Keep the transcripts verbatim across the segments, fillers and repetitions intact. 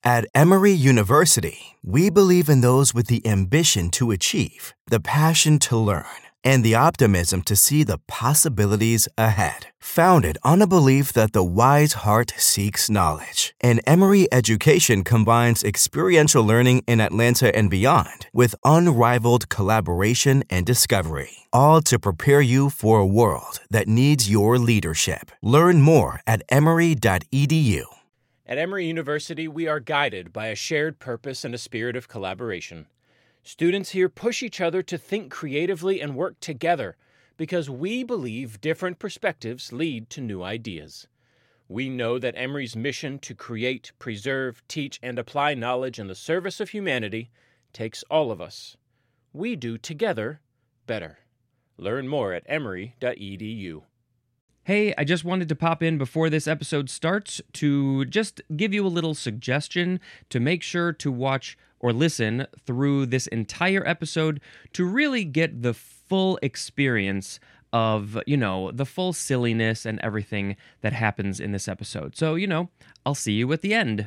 At Emory University, we believe in those with the ambition to achieve, the passion to learn, and the optimism to see the possibilities ahead. Founded on a belief that the wise heart seeks knowledge, and Emory education combines experiential learning in Atlanta and beyond with unrivaled collaboration and discovery, all to prepare you for a world that needs your leadership. Learn more at emory dot e d u. At Emory University, we are guided by a shared purpose and a spirit of collaboration. Students here push each other to think creatively and work together because we believe different perspectives lead to new ideas. We know that Emory's mission to create, preserve, teach, and apply knowledge in the service of humanity takes all of us. We do together better. Learn more at emory dot e d u. Hey, I just wanted to pop in before this episode starts to just give you a little suggestion to make sure to watch or listen through this entire episode to really get the full experience of, you know, the full silliness and everything that happens in this episode. So, you know, I'll see you at the end.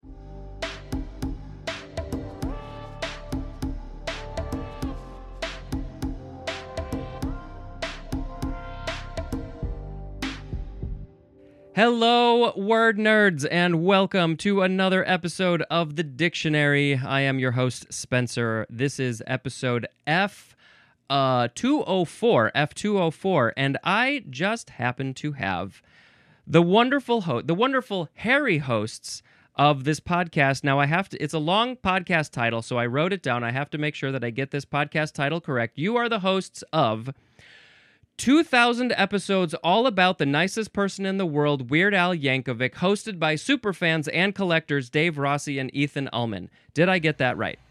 Hello, word nerds, and welcome to another episode of The Dictionary. I am your host, Spencer. This is episode F uh, two oh four, F two oh four, and I just happen to have the wonderful host, the wonderful hairy hosts of this podcast. Now, I have to, it's a long podcast title, so I wrote it down. I have to make sure that I get this podcast title correct. You are the hosts of two thousand episodes all about the nicest person in the world, Weird Al Yankovic, hosted by superfans and collectors Dave Rossi and Ethan Ullman. Did I get that right?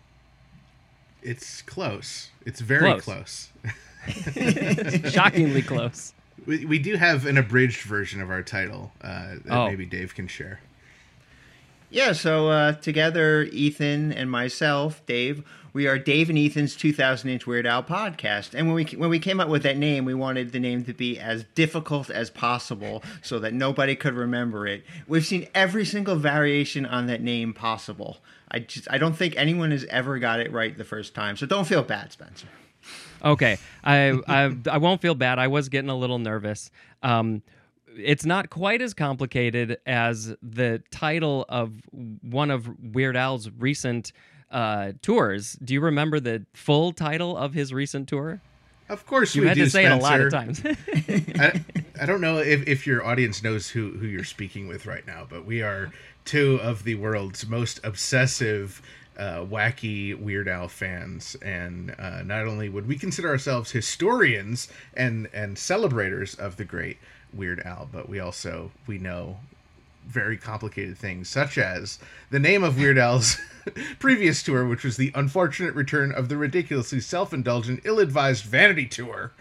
It's close. It's very Close. close. Shockingly close. We, we do have an abridged version of our title uh, that Oh. maybe Dave can share. Yeah, so uh, together, Ethan and myself, Dave, we are Dave and Ethan's two thousand Inch Weird Al podcast. And when we when we came up with that name, we wanted the name to be as difficult as possible so that nobody could remember it. We've seen every single variation on that name possible. I just I don't think anyone has ever got it right the first time. So don't feel bad, Spencer. Okay, I, I I won't feel bad. I was getting a little nervous. Um, it's not quite as complicated as the title of one of Weird Al's recent uh, tours. Do you remember the full title of his recent tour? Of course You we had do, to say Spencer. it a lot of times. I, I don't know if, if your audience knows who, who you're speaking with right now, but we are two of the world's most obsessive, uh, wacky Weird Al fans. And uh, not only would we consider ourselves historians and, and celebrators of the great Weird Al, but we also, we know very complicated things, such as the name of Weird Al's previous tour, which was the unfortunate return of the ridiculously self-indulgent, ill-advised Vanity Tour.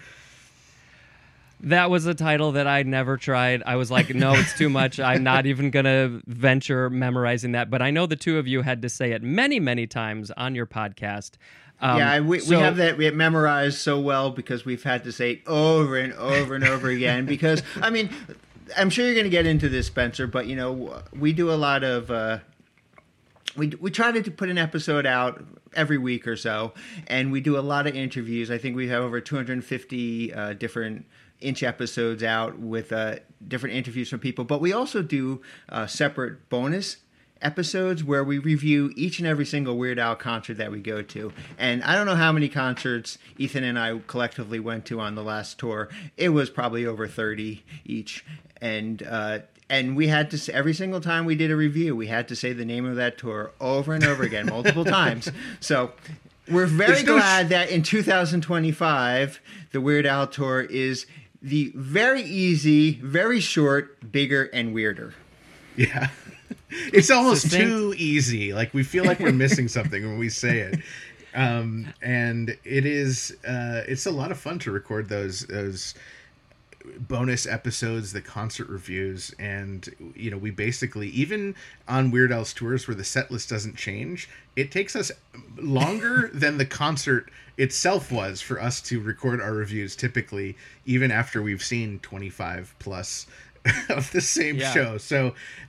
That was a title that I never tried. I was like, no, it's too much. I'm not even going to venture memorizing that. But I know the two of you had to say it many, many times on your podcast. Um, yeah, we, so, we have that we have memorized so well because we've had to say it over and over and over again. Because, I mean, I'm sure you're going to get into this, Spencer, but, you know, we do a lot of... Uh, we we try to put an episode out every week or so, and we do a lot of interviews. I think we have over two hundred fifty uh, different Inch episodes out with uh, different interviews from people. But we also do uh, separate bonus episodes where we review each and every single Weird Al concert that we go to. And I don't know how many concerts Ethan and I collectively went to on the last tour. It was probably over thirty each. And uh, and we had to say, every single time we did a review, we had to say the name of that tour over and over again, multiple times. So we're very no glad sh- that in two thousand twenty-five, the Weird Al tour is the very easy, very short, bigger, and weirder. Yeah. It's almost Succinct. too easy. Like, we feel like we're missing something when we say it. Um, and it is, uh, it's a lot of fun to record those, those bonus episodes, the concert reviews. And, you know, we basically, even on Weird Al's tours where the set list doesn't change, it takes us longer than the concert itself was for us to record our reviews, typically, even after we've seen twenty-five plus of the same Yeah. show. So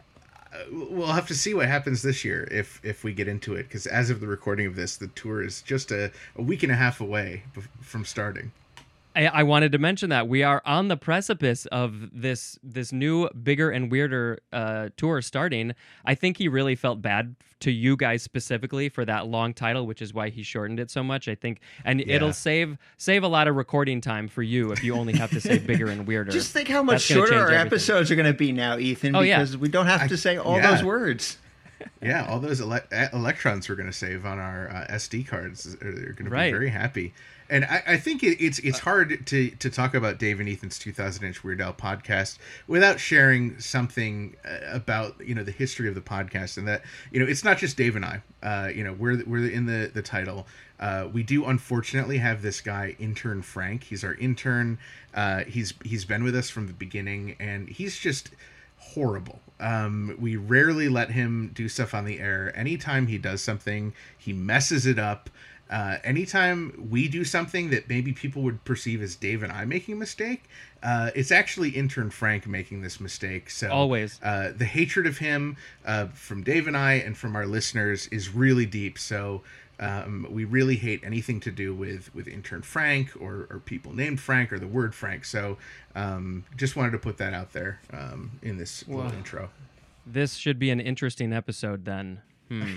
we'll have to see what happens this year if if we get into it, because as of the recording of this, the tour is just a, a week and a half away from starting. I, I wanted to mention that we are on the precipice of this this new, bigger and weirder uh, tour starting. I think he really felt bad to you guys specifically for that long title, which is why he shortened it so much. I think, and Yeah. it'll save save a lot of recording time for you if you only have to say bigger and weirder. Just think how much That's gonna shorter change our everything. episodes are going to be now, Ethan, Oh, yeah. because we don't have I- to say all yeah. those words. Yeah, all those ele- e- electrons we're going to save on our uh, S D cards are going to Right. be very happy. And I, I think it, it's it's hard to, to talk about Dave and Ethan's two thousand Inch Weird Al podcast without sharing something uh, about, you know, the history of the podcast, and that, you know, it's not just Dave and I. Uh, you know, we're we're in the the title. Uh, we do unfortunately have this guy, intern Frank. He's our intern. Uh, he's he's been with us from the beginning, and he's just horrible. Um, we rarely let him do stuff on the air. Anytime he does something, he messes it up. Uh, anytime we do something that maybe people would perceive as Dave and I making a mistake, uh, it's actually intern Frank making this mistake. So Always. uh, the hatred of him uh, from Dave and I and from our listeners is really deep. So um, we really hate anything to do with, with intern Frank or, or people named Frank or the word Frank. So um, just wanted to put that out there um, in this little Wow. intro. This should be an interesting episode then. Hmm.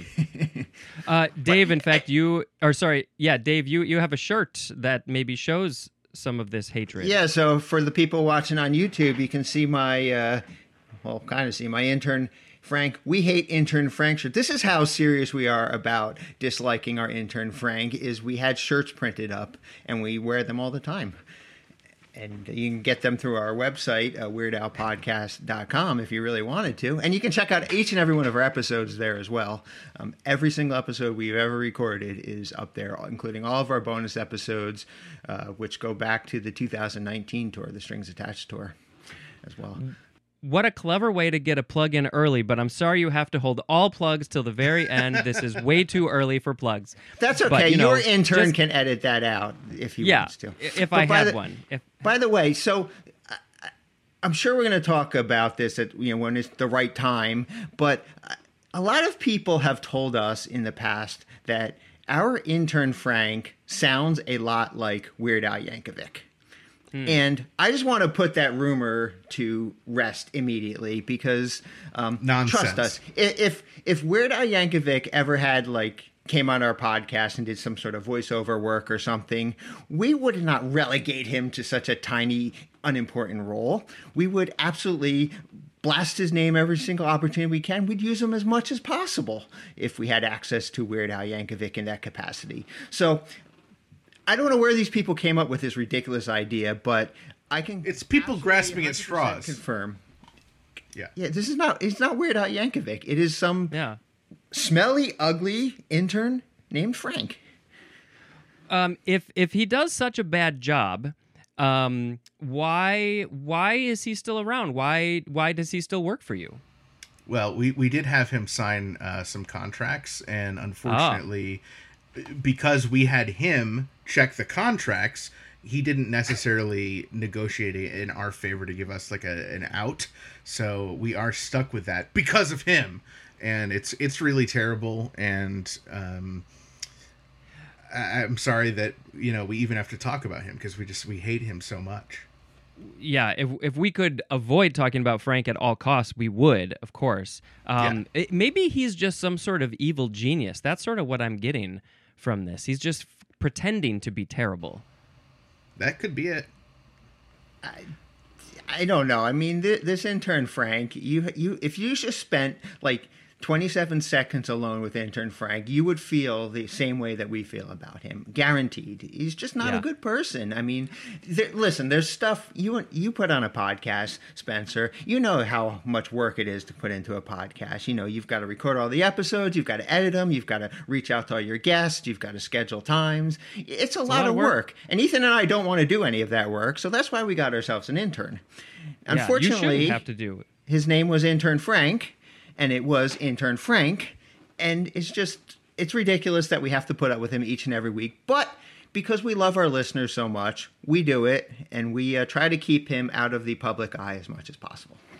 uh, Dave, in fact, you or sorry, yeah, Dave, you you have a shirt that maybe shows some of this hatred. Yeah, so for the people watching on YouTube, you can see my, uh, well, kind of see my intern Frank. We hate intern Frank shirt. This is how serious we are about disliking our intern Frank. Is we had shirts printed up and we wear them all the time. And you can get them through our website, uh, weird al podcast dot com, if you really wanted to. And you can check out each and every one of our episodes there as well. Um, every single episode we've ever recorded is up there, including all of our bonus episodes, uh, which go back to the two thousand nineteen tour, the Strings Attached tour as well. What a clever way to get a plug in early, but I'm sorry you have to hold all plugs till the very end. This is way too early for plugs. That's okay. But, you know, Your intern just- can edit that out if he Yeah, wants to. if But I by have the- one. If By the way, so I- I- I'm sure we're going to talk about this at you know when it's the right time, but a lot of people have told us in the past that our intern Frank sounds a lot like Weird Al Yankovic. And I just want to put that rumor to rest immediately because um, Nonsense. trust us. I- If if Weird Al Yankovic ever had like came on our podcast and did some sort of voiceover work or something, we would not relegate him to such a tiny, unimportant role. We would absolutely blast his name every single opportunity we can. We'd use him as much as possible if we had access to Weird Al Yankovic in that capacity. So I don't know where these people came up with this ridiculous idea, but I can. It's people absolutely grasping at one hundred percent straws. Confirm. Yeah. Yeah, this is not. It's not Weird Al Yankovic. It is some yeah. smelly, ugly intern named Frank. Um, if if he does such a bad job, um, why why is he still around? Why why does he still work for you? Well, we, we did have him sign uh, some contracts, and unfortunately, because we had him check the contracts, he didn't necessarily negotiate it in our favor to give us like a, an out. So we are stuck with that because of him, and it's it's really terrible. And um, I, I'm sorry that you know we even have to talk about him because we just we hate him so much. Yeah, if if we could avoid talking about Frank at all costs, we would, of course. Um, it- maybe he's just some sort of evil genius. That's sort of what I'm getting from this. He's just f- pretending to be terrible. That could be it. I don't know. I mean, th- this intern Frank, you you if you just spent like twenty-seven seconds alone with intern Frank, you would feel the same way that we feel about him. Guaranteed. He's just not Yeah. a good person. I mean, there, listen, there's stuff you you put on a podcast, Spencer. You know how much work it is to put into a podcast. You know, you've got to record all the episodes, you've got to edit them, you've got to reach out to all your guests, you've got to schedule times. It's a, lot, lot of of work. work. And Ethan and I don't want to do any of that work, so that's why we got ourselves an intern. Yeah, you Unfortunately, shouldn't have to do it. his name was intern Frank, and it was intern Frank, and it's just it's ridiculous that we have to put up with him each and every week, but because we love our listeners so much, we do it, and we uh, try to keep him out of the public eye as much as possible.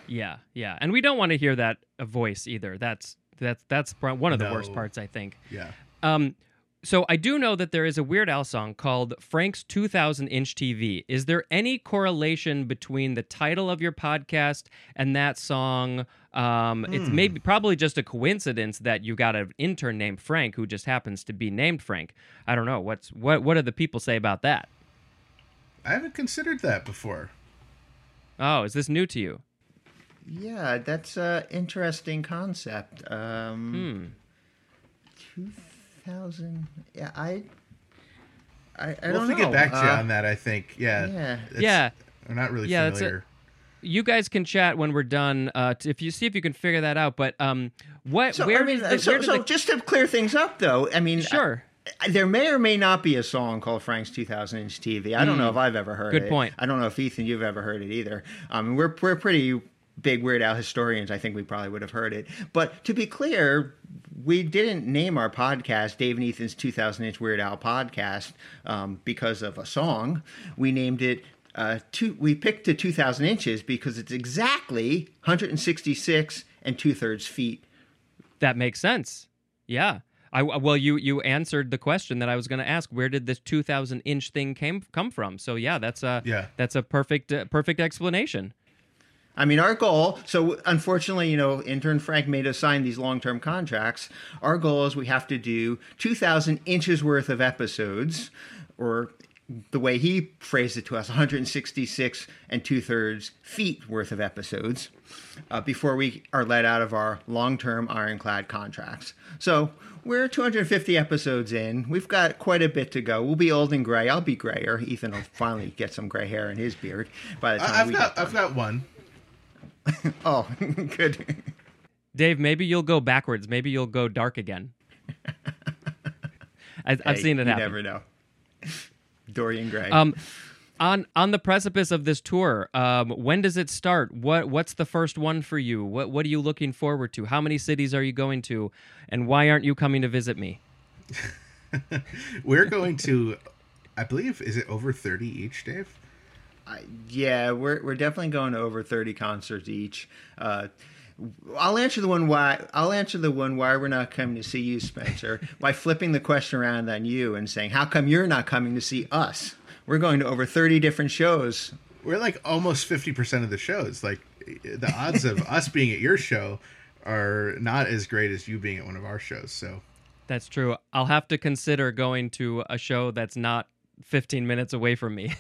Yeah, yeah, and we don't want to hear that uh, voice either. That's that's that's pro- one of the No. worst parts, I think. Yeah. Um, so I do know that there is a Weird Al song called Frank's two thousand Inch T V. Is there any correlation between the title of your podcast and that song? Um, It's Hmm. maybe probably just a coincidence that you got an intern named Frank who just happens to be named Frank. I don't know. What's what? What do the people say about that? I haven't considered that before. Oh, is this new to you? Yeah, that's an interesting concept. Um, two thousand. Yeah, I. I, I We'll don't have to know. get back to you Uh, on that, I think. Yeah. Yeah. It's- Yeah. I'm not really Yeah, that's it. familiar. You guys can chat when we're done. Uh, t- if you see if you can figure that out. But um, what? So, where I mean, does the, so, where did so the, just to clear things up, though, I mean, Sure. I- there may or may not be a song called Frank's two thousand Inch T V. I don't know if I've ever heard Hmm. Good it. point. I don't know if Ethan, you've ever heard it either. Um, we're we're pretty big Weird Al historians. I think we probably would have heard it. But to be clear, we didn't name our podcast Dave and Ethan's two thousand Inch Weird Al podcast um, because of a song. We named it. Uh, two, we picked the two thousand inches because it's exactly one hundred sixty-six and two thirds feet. That makes sense. Yeah. I well, you you answered the question that I was going to ask. Where did this two thousand inch thing came come from? So yeah, that's a Yeah. that's a perfect uh, perfect explanation. I mean, our goal, so unfortunately, you know, intern Frank made us sign these long-term contracts. Our goal is we have to do two thousand inches worth of episodes, or the way he phrased it to us, one hundred sixty-six and two-thirds feet worth of episodes uh, before we are let out of our long-term ironclad contracts. So we're two hundred fifty episodes in. We've got quite a bit to go. We'll be old and gray. I'll be grayer. Ethan will finally get some gray hair in his beard by the time I- I've we got get I've got one. Oh, good. Dave, maybe you'll go backwards. Maybe you'll go dark again. I, I've Hey, seen it you happen. never know. Dorian Gray. Um, on on the precipice of this tour, um, when does it start? What what's the first one for you? What what are you looking forward to? How many cities are you going to, and why aren't you coming to visit me? We're going to, I believe, is it over thirty each, Dave? I, yeah, we're we're definitely going to over thirty concerts each. Uh, I'll answer the one why. I'll answer the one why we're not coming to see you, Spencer, by flipping the question around on you and saying, "How come you're not coming to see us?" We're going to over thirty different shows. We're like almost fifty percent of the shows. Like the odds of us being at your show are not as great as you being at one of our shows. So That's true. I'll have to consider going to a show that's not fifteen minutes away from me.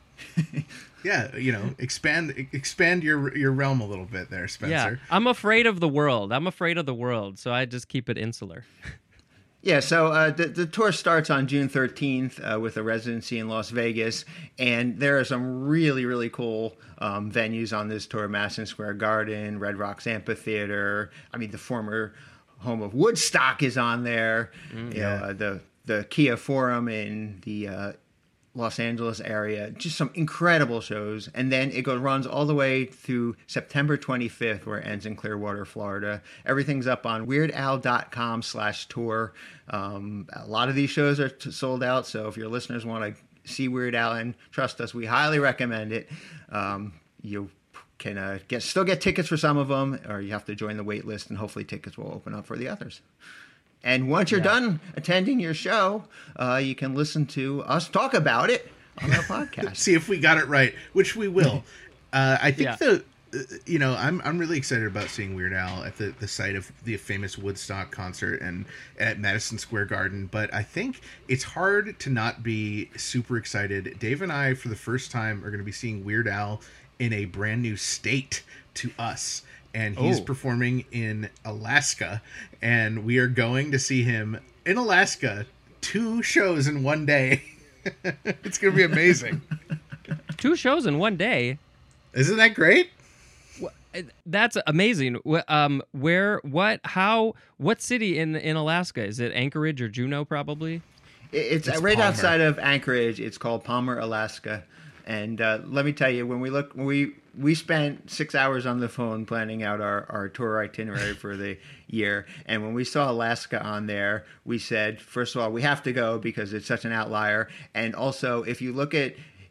yeah, you know, expand expand your your realm a little bit there, Yeah, Spencer. I'm afraid of the world. I'm afraid of the world, so I just keep it insular. Yeah, so uh, the, the tour starts on June thirteenth uh, with a residency in Las Vegas, and there are some really, really cool um, venues on this tour. Madison Square Garden, Red Rocks Amphitheater. I mean, the former home of Woodstock is on there. Mm, you yeah. know, uh, the, the Kia Forum in the uh, Los Angeles area. Just some incredible shows. And then it goes runs all the way through September twenty-fifth, where it ends in Clearwater, Florida. Everything's up on weirdal.com slash tour. Um, a lot of these shows are t- sold out, so if your listeners want to see Weird Al, and trust us, we highly recommend it. Um, you can uh, get still get tickets for some of them, or you have to join the wait list, and hopefully tickets will open up for the others. And once you're Yeah. done attending your show, uh, you can listen to us talk about it on our podcast. See if we got it right, which we will. Uh, I think Yeah. the, uh, you know, I'm I'm really excited about seeing Weird Al at the, the site of the famous Woodstock concert and at Madison Square Garden. But I think it's hard to not be super excited. Dave and I, for the first time, are going to be seeing Weird Al in a brand new state to us. And he's Oh. performing in Alaska, and we are going to see him in Alaska, two shows in one day. It's going to be amazing. Two shows in one day. Isn't that great? That's amazing. Wh- Um, where, what, how, what city in in Alaska? Is it Anchorage or Juneau? Probably. It- It's, It's right Palmer. outside of Anchorage. It's called Palmer, Alaska. And uh, let me tell you, when we look, when we we spent six hours on the phone planning out our, our tour itinerary for the year. And when we saw Alaska on there, we said, first of all, we have to go because it's such an outlier. And also, if you look at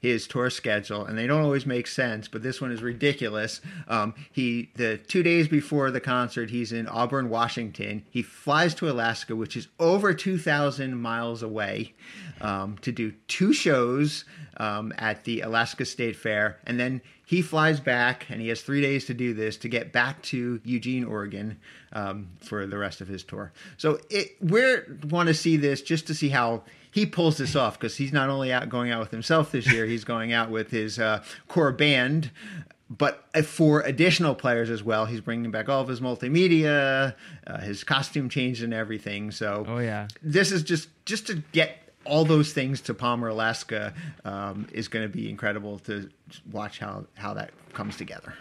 his tour schedule, and they don't always make sense, but this one is ridiculous. Um, he the two days before the concert, he's in Auburn, Washington. He flies to Alaska, which is over two thousand miles away, um, to do two shows um, at the Alaska State Fair, and then he flies back, and he has three days to do this to get back to Eugene, Oregon, um, for the rest of his tour. So it, we want to see this just to see how he pulls this off, because he's not only out going out with himself this year, he's going out with his uh, core band, but for additional players as well. He's bringing back all of his multimedia, uh, his costume changed and everything. So oh yeah, this is just just to get all those things to Palmer, Alaska, um, is going to be incredible to watch how, how that comes together.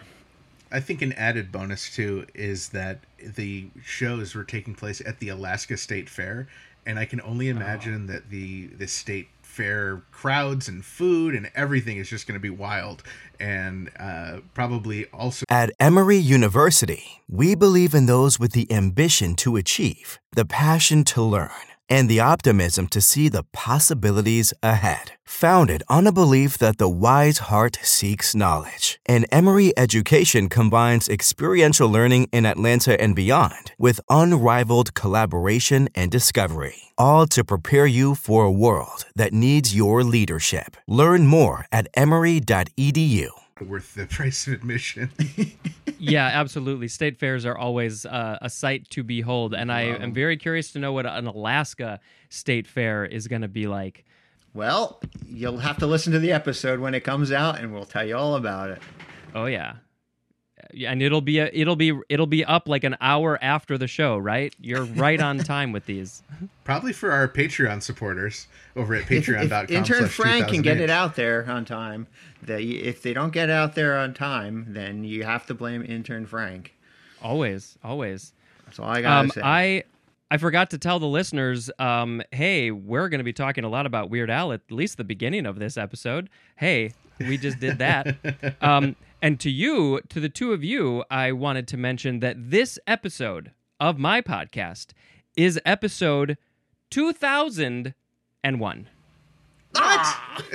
I think an added bonus, too, is that the shows were taking place at the Alaska State Fair, and I can only imagine oh. that the, the state fair crowds and food and everything is just going to be wild, and uh, probably also... At Emory University, we believe in those with the ambition to achieve, the passion to learn, and the optimism to see the possibilities ahead. Founded on a belief that the wise heart seeks knowledge, and Emory Education combines experiential learning in Atlanta and beyond with unrivaled collaboration and discovery, all to prepare you for a world that needs your leadership. Learn more at emory dot e d u. Worth the price of admission. Yeah, absolutely. State fairs are always uh, a sight to behold, and I am very curious to know what an Alaska state fair is going to be like. Well, you'll have to listen to the episode when it comes out, and we'll tell you all about it. Oh yeah, yeah, and it'll be a, it'll be it'll be up like an hour after the show, right? You're right on time with these. Probably for our Patreon supporters over at patreon dot com. Intern Frank can get it out there on time. They, if they don't get out there on time, then you have to blame Intern Frank. Always, always. That's all I gotta um, say. I I forgot to tell the listeners, um, hey, we're going to be talking a lot about Weird Al at least the beginning of this episode. Hey, we just did that. um, and to you, to the two of you, I wanted to mention that this episode of my podcast is episode two thousand one. What?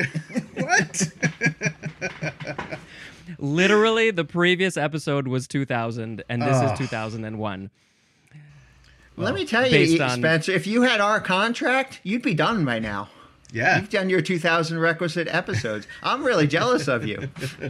What? Literally, the previous episode was two thousand, and this oh. is two thousand one. Well, let me tell you, on... Spencer, if you had our contract, you'd be done by now. Yeah. You've done your two thousand requisite episodes. I'm really jealous of you.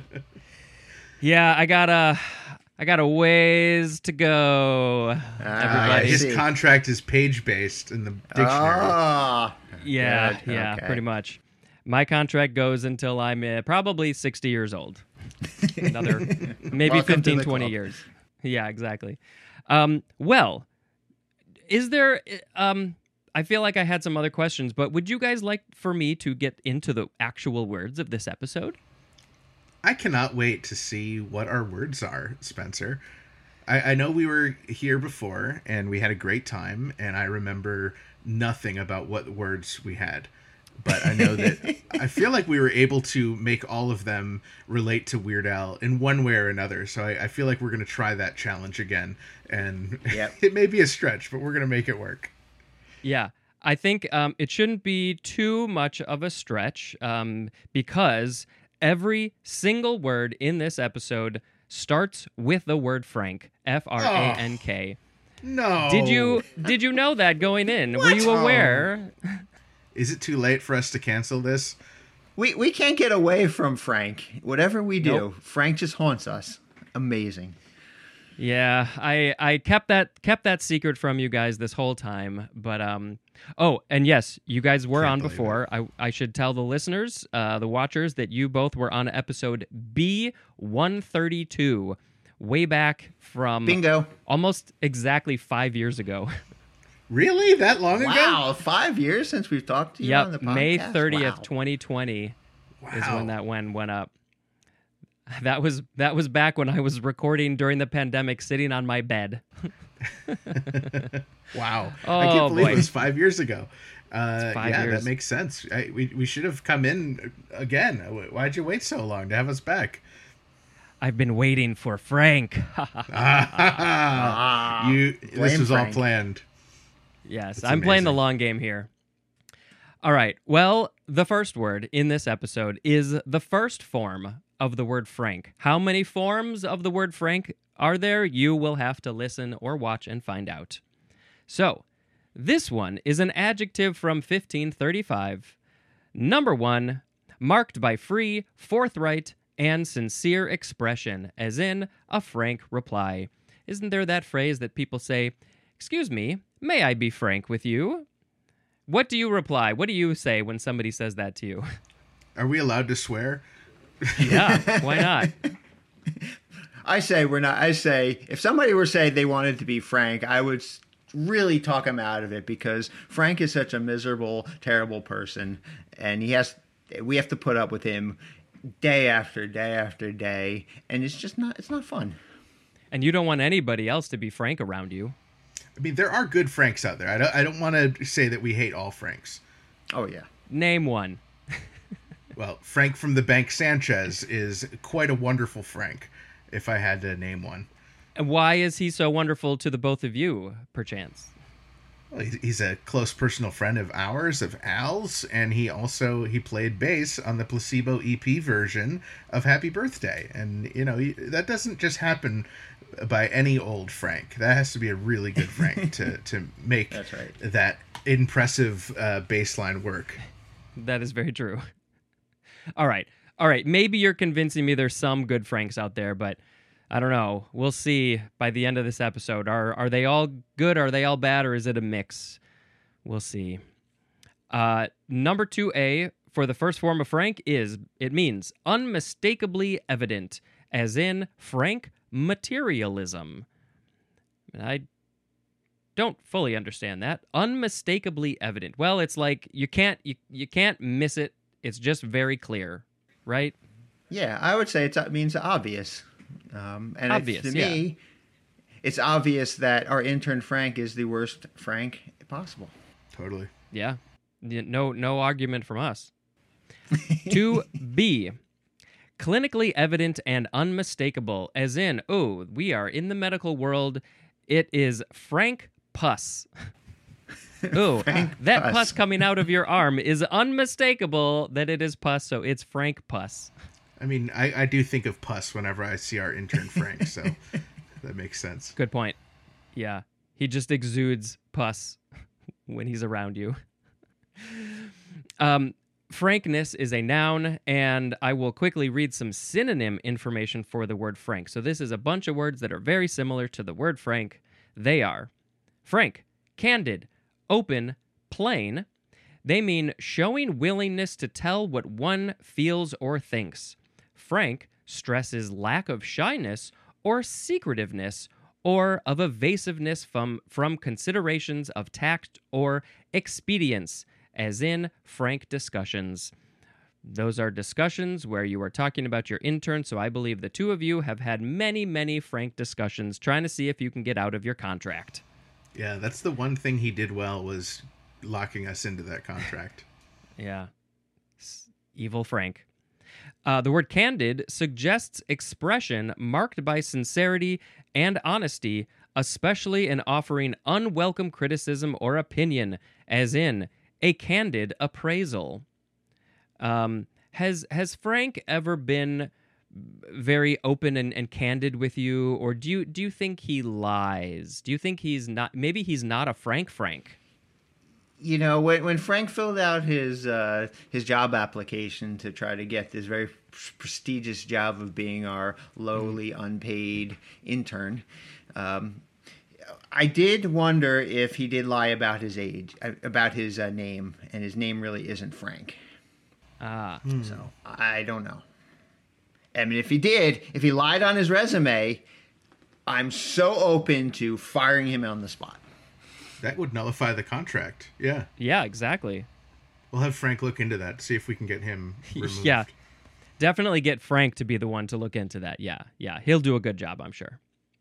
Yeah, I got a, I got a ways to go. Uh, his contract is page-based in the dictionary. Oh, yeah, good. yeah, Okay. pretty much. My contract goes until I'm uh, probably sixty years old. Another maybe fifteen, twenty years. Yeah, exactly. Um, well, is there... Um, I feel like I had some other questions, but would you guys like for me to get into the actual words of this episode? I cannot wait to see what our words are, Spencer. I, I know we were here before, and we had a great time, and I remember nothing about what words we had. But I know that I feel like we were able to make all of them relate to Weird Al in one way or another. So I, I feel like we're going to try that challenge again. And yep. It may be a stretch, but we're going to make it work. Yeah, I think um, it shouldn't be too much of a stretch um, because every single word in this episode starts with the word Frank, F R A N K. Oh, no. Did you did you know that going in? What? Were you aware? Is it too late for us to cancel this? We we can't get away from Frank. Whatever we do, Nope. Frank just haunts us. Amazing. Yeah, I I kept that kept that secret from you guys this whole time, but um oh, and yes, you guys were Can't on believe before. I I should tell the listeners, uh the watchers, that you both were on episode B one thirty-two, way back from Bingo. almost exactly five years ago. Really? That long ago? Wow, five years since we've talked to you on the Yep, podcast? May thirtieth, Wow. twenty twenty is Wow. when that one went up. That was that was back when I was recording during the pandemic, sitting on my bed. Wow. Oh, I can't believe boy. it was five years ago. Uh, five yeah, years. that makes sense. I, we, we should have come in again. Why'd you wait so long to have us back? I've been waiting for Frank. Ah, you, this blame was all Frank. planned. Yes, It's I'm playing the amazing. long game here. All right. Well, The first word in this episode is the first form of the word frank. How many forms of the word frank are there? You will have to listen or watch and find out. So, this one is an adjective from fifteen thirty-five. Number one, marked by free, forthright, and sincere expression, as in a frank reply. Isn't there that phrase that people say, "Excuse me, may I be frank with you?" What do you reply? What do you say when somebody says that to you? Are we allowed to swear? Yeah, why not? I say we're not. I say if somebody were to say they wanted to be frank, I would really talk him out of it, because Frank is such a miserable, terrible person, and he has. We have to put up with him day after day after day, and it's just not. It's not fun. And you don't want anybody else to be frank around you. I mean, there are good Franks out there. I don't, I don't want to say that we hate all Franks. Oh, yeah. Name one. Well, Frank from the Bank Sanchez is quite a wonderful Frank, if I had to name one. And why is he so wonderful to the both of you, perchance? Well, he's a close personal friend of ours, of Al's, and he also he played bass on the Placebo E P version of Happy Birthday. And, you know, that doesn't just happen by any old Frank. That has to be a really good Frank to, to make That's right. that impressive uh, bass line work. That is very true. All right. All right. Maybe you're convincing me there's some good Franks out there, but I don't know. We'll see by the end of this episode. Are are they all good? Are they all bad? Or is it a mix? We'll see. Uh, number two A for the first form of frank is, it means unmistakably evident, as in frank materialism. I don't fully understand that. Unmistakably evident. Well, it's like you can't you, you can't miss it. It's just very clear, right? Yeah, I would say it's, it means obvious. Um, and Obvious, it's, to yeah. me, it's obvious that our intern Frank is the worst Frank possible. Totally. Yeah. No no argument from us. two B. Clinically evident and unmistakable, as in, oh, we are in the medical world. It is frank pus. Oh, that pus. pus coming out of your arm is unmistakable that it is pus, so it's frank pus. I mean, I, I do think of pus whenever I see our intern Frank, so that makes sense. Good point. Yeah. He just exudes pus when he's around you. Um, frankness is a noun, and I will quickly read some synonym information for the word frank. So this is a bunch of words that are very similar to the word frank. They are frank, candid, open, plain. They mean showing willingness to tell what one feels or thinks. Frank stresses lack of shyness or secretiveness or of evasiveness from, from considerations of tact or expedience, as in frank discussions. Those are discussions where you are talking about your intern, so I believe the two of you have had many, many frank discussions trying to see if you can get out of your contract. Yeah, that's the one thing he did well, was locking us into that contract. Yeah. S- Evil Frank. Uh, the word candid suggests expression marked by sincerity and honesty, especially in offering unwelcome criticism or opinion, as in a candid appraisal. Um, has has Frank ever been very open and, and candid with you, or do you do you think he lies? Do you think he's not? Maybe he's not a frank Frank. You know, when when Frank filled out his uh, his job application to try to get this very prestigious job of being our lowly, unpaid intern, um, I did wonder if he did lie about his age, about his uh, name, and his name really isn't Frank. Ah, So I don't know. I mean, if he did, if he lied on his resume, I'm so open to firing him on the spot. That would nullify the contract. Yeah. yeah, exactly. We'll have Frank look into that, see if we can get him removed. Yeah, definitely get Frank to be the one to look into that. Yeah, yeah, he'll do a good job, I'm sure.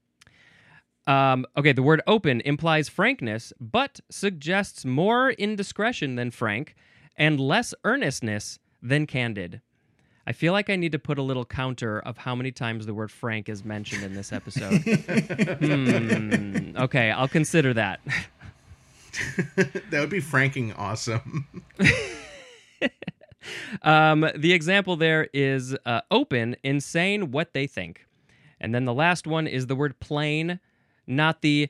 Um, okay, the word open implies frankness, but suggests more indiscretion than frank and less earnestness than candid. I feel like I need to put a little counter of how many times the word frank is mentioned in this episode. hmm, okay, I'll consider that. That would be franking awesome. Um, the example there is uh, open in saying what they think. And then the last one is the word plain, not the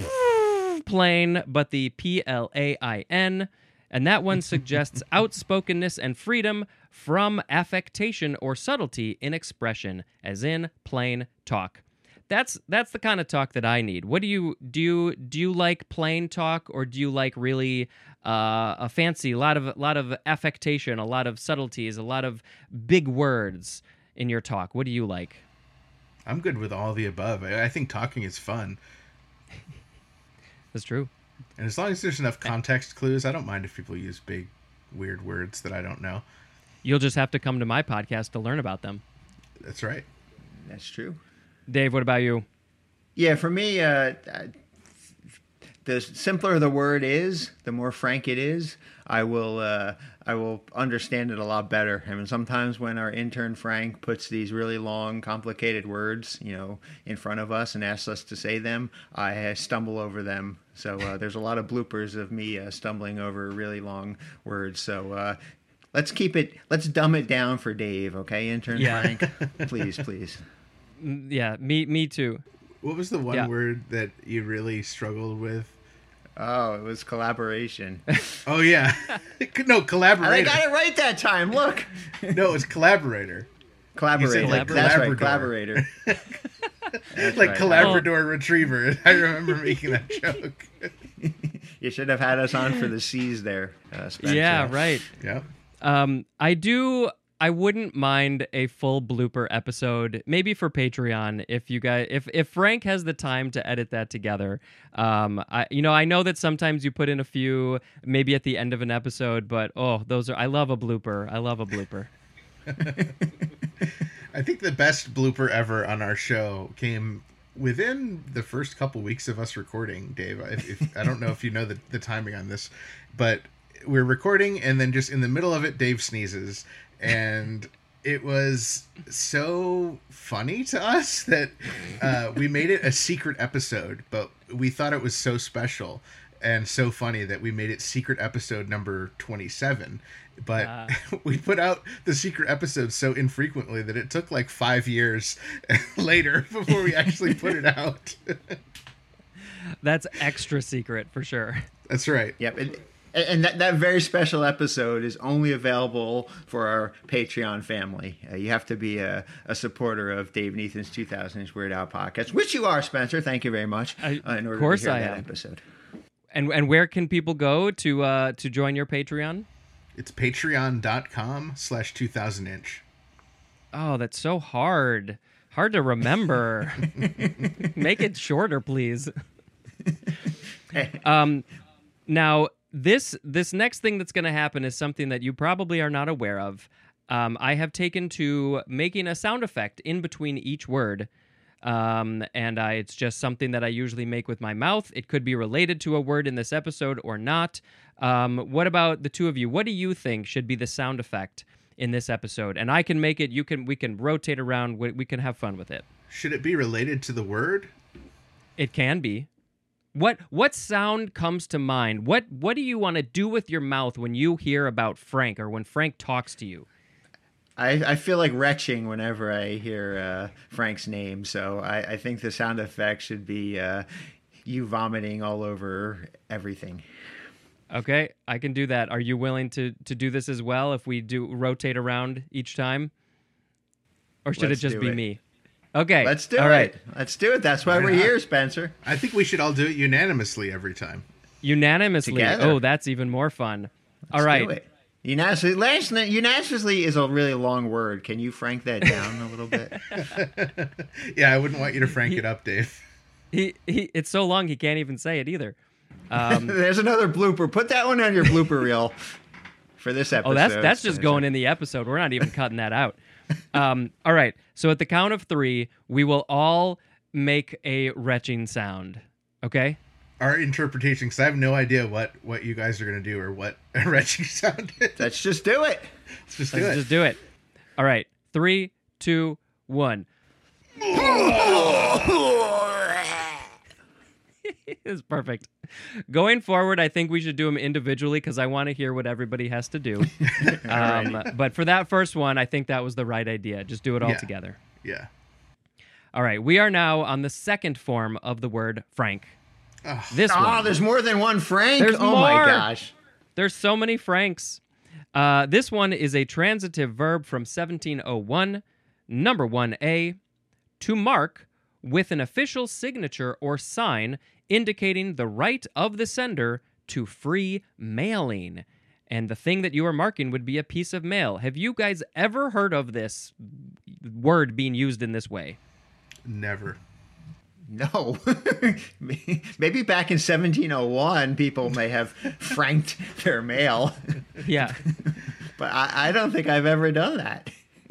plain, but the P L A I N. And that one suggests outspokenness and freedom from affectation or subtlety in expression, as in plain talk. That's that's the kind of talk that I need. What do you do? You, do you like plain talk, or do you like really uh, a fancy, a lot of a lot of affectation, a lot of subtleties, a lot of big words in your talk? What do you like? I'm good with all the above. I, I think talking is fun. That's true. And as long as there's enough context clues, I don't mind if people use big, weird words that I don't know. You'll just have to come to my podcast to learn about them. That's right. That's true. Dave, what about you? Yeah, for me, uh, the simpler the word is, the more frank it is, I will uh, I will understand it a lot better. I mean, sometimes when our intern Frank puts these really long, complicated words, you know, in front of us and asks us to say them, I stumble over them. So uh, there's a lot of bloopers of me uh, stumbling over really long words. So uh, let's keep it, let's dumb it down for Dave, okay, intern Yeah. Frank? Please, please. Yeah, me me too. What was the one Yeah. word that you really struggled with? Oh, it was collaboration. Oh, yeah. No, And collaborator. I got it right that time. Look. No, it was collaborator. Collaborator. like, That's right, Labrador. collaborator. That's Like right. Labrador Retriever. I remember making that joke. You should have had us on for the C's there, uh, Spencer. Yeah, right. Yeah. Um, I do. I wouldn't mind a full blooper episode, maybe for Patreon, if you guys, if if Frank has the time to edit that together. Um, I, you know, I know that sometimes you put in a few, maybe at the end of an episode, but oh, those are. I love a blooper. I love a blooper. I think the best blooper ever on our show came within the first couple weeks of us recording, Dave. If, if I don't know if you know the, the timing on this, but we're recording and then just in the middle of it, Dave sneezes. And it was so funny to us that uh, we made it a secret episode, but we thought it was so special and so funny that we made it secret episode number twenty-seven. But Uh. we put out the secret episodes so infrequently that it took like five years later before we actually put it out. That's extra secret for sure. That's right. Yep. And, and that, that very special episode is only available for our Patreon family. Uh, you have to be a, a supporter of Dave and Ethan's two thousand Inch Weird Al podcast, which you are, Spencer. Thank you very much. I- uh, in order of course to hear I that am. episode. And and where can people go to uh, to join your Patreon? It's patreon.com slash 2000 inch. Oh, that's so hard. Hard to remember. Make it shorter, please. um, now, this this next thing that's going to happen is something that you probably are not aware of. Um, I have taken to making a sound effect in between each word. Um, and I, it's just something that I usually make with my mouth. It could be related to a word in this episode or not. Um, what about the two of you? What do you think should be the sound effect in this episode? And I can make it. You can. We can rotate around. We, we can have fun with it. Should it be related to the word? It can be. What what sound comes to mind? What what do you want to do with your mouth when you hear about Frank or when Frank talks to you? I, I feel like retching whenever I hear uh, Frank's name, so I, I think the sound effect should be uh, you vomiting all over everything. Okay, I can do that. Are you willing to to do this as well if we do rotate around each time? Or should Let's it just do be it. me? Okay. Let's do all it. right. Let's do it. That's why Why we're not? here, Spencer. I think we should all do it unanimously every time. Unanimously. Together. Oh, that's even more fun. All Let's right. do it. Unanimously, unanimously is a really long word. Can you frank that down a little bit? Yeah, I wouldn't want you to frank it up, Dave. He, he it's so long he can't even say it either. Um, There's another blooper. Put that one on your blooper reel for this episode. oh, that's that's just going in the episode. We're not even cutting that out. Um, all right. So at the count of three, we will all make a retching sound. Okay? Our interpretation, because I have no idea what, what you guys are going to do or what a retching sound is. Let's just do it. Let's just do Let's it. just do it. All right. Three, two, one. It's perfect. Going forward, I think we should do them individually because I want to hear what everybody has to do. um, but for that first one, I think that was the right idea. Just do it all Yeah. together. Yeah. All right, we are now on the second form of the word frank. Ugh. This Oh, one. there's more than one Frank. There's oh my more. gosh. There's so many franks. Uh, this one is a transitive verb from seventeen oh one. Number one A, to mark with an official signature or sign indicating the right of the sender to free mailing. And the thing that you are marking would be a piece of mail. Have you guys ever heard of this word being used in this way? Never. No. Maybe back in seventeen oh one, people may have franked their mail. Yeah. But I, I don't think I've ever done that.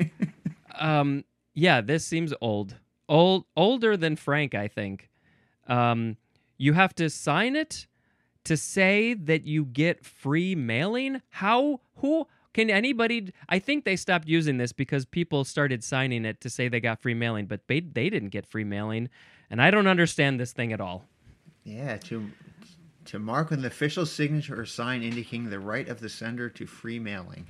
Um, yeah, this seems old. Old, older than Frank, I think. Um, you have to sign it to say that you get free mailing. How? Who? Can anybody? I think they stopped using this because people started signing it to say they got free mailing, but they, they didn't get free mailing, and I don't understand this thing at all. Yeah, to to mark with an official signature or sign indicating the right of the sender to free mailing.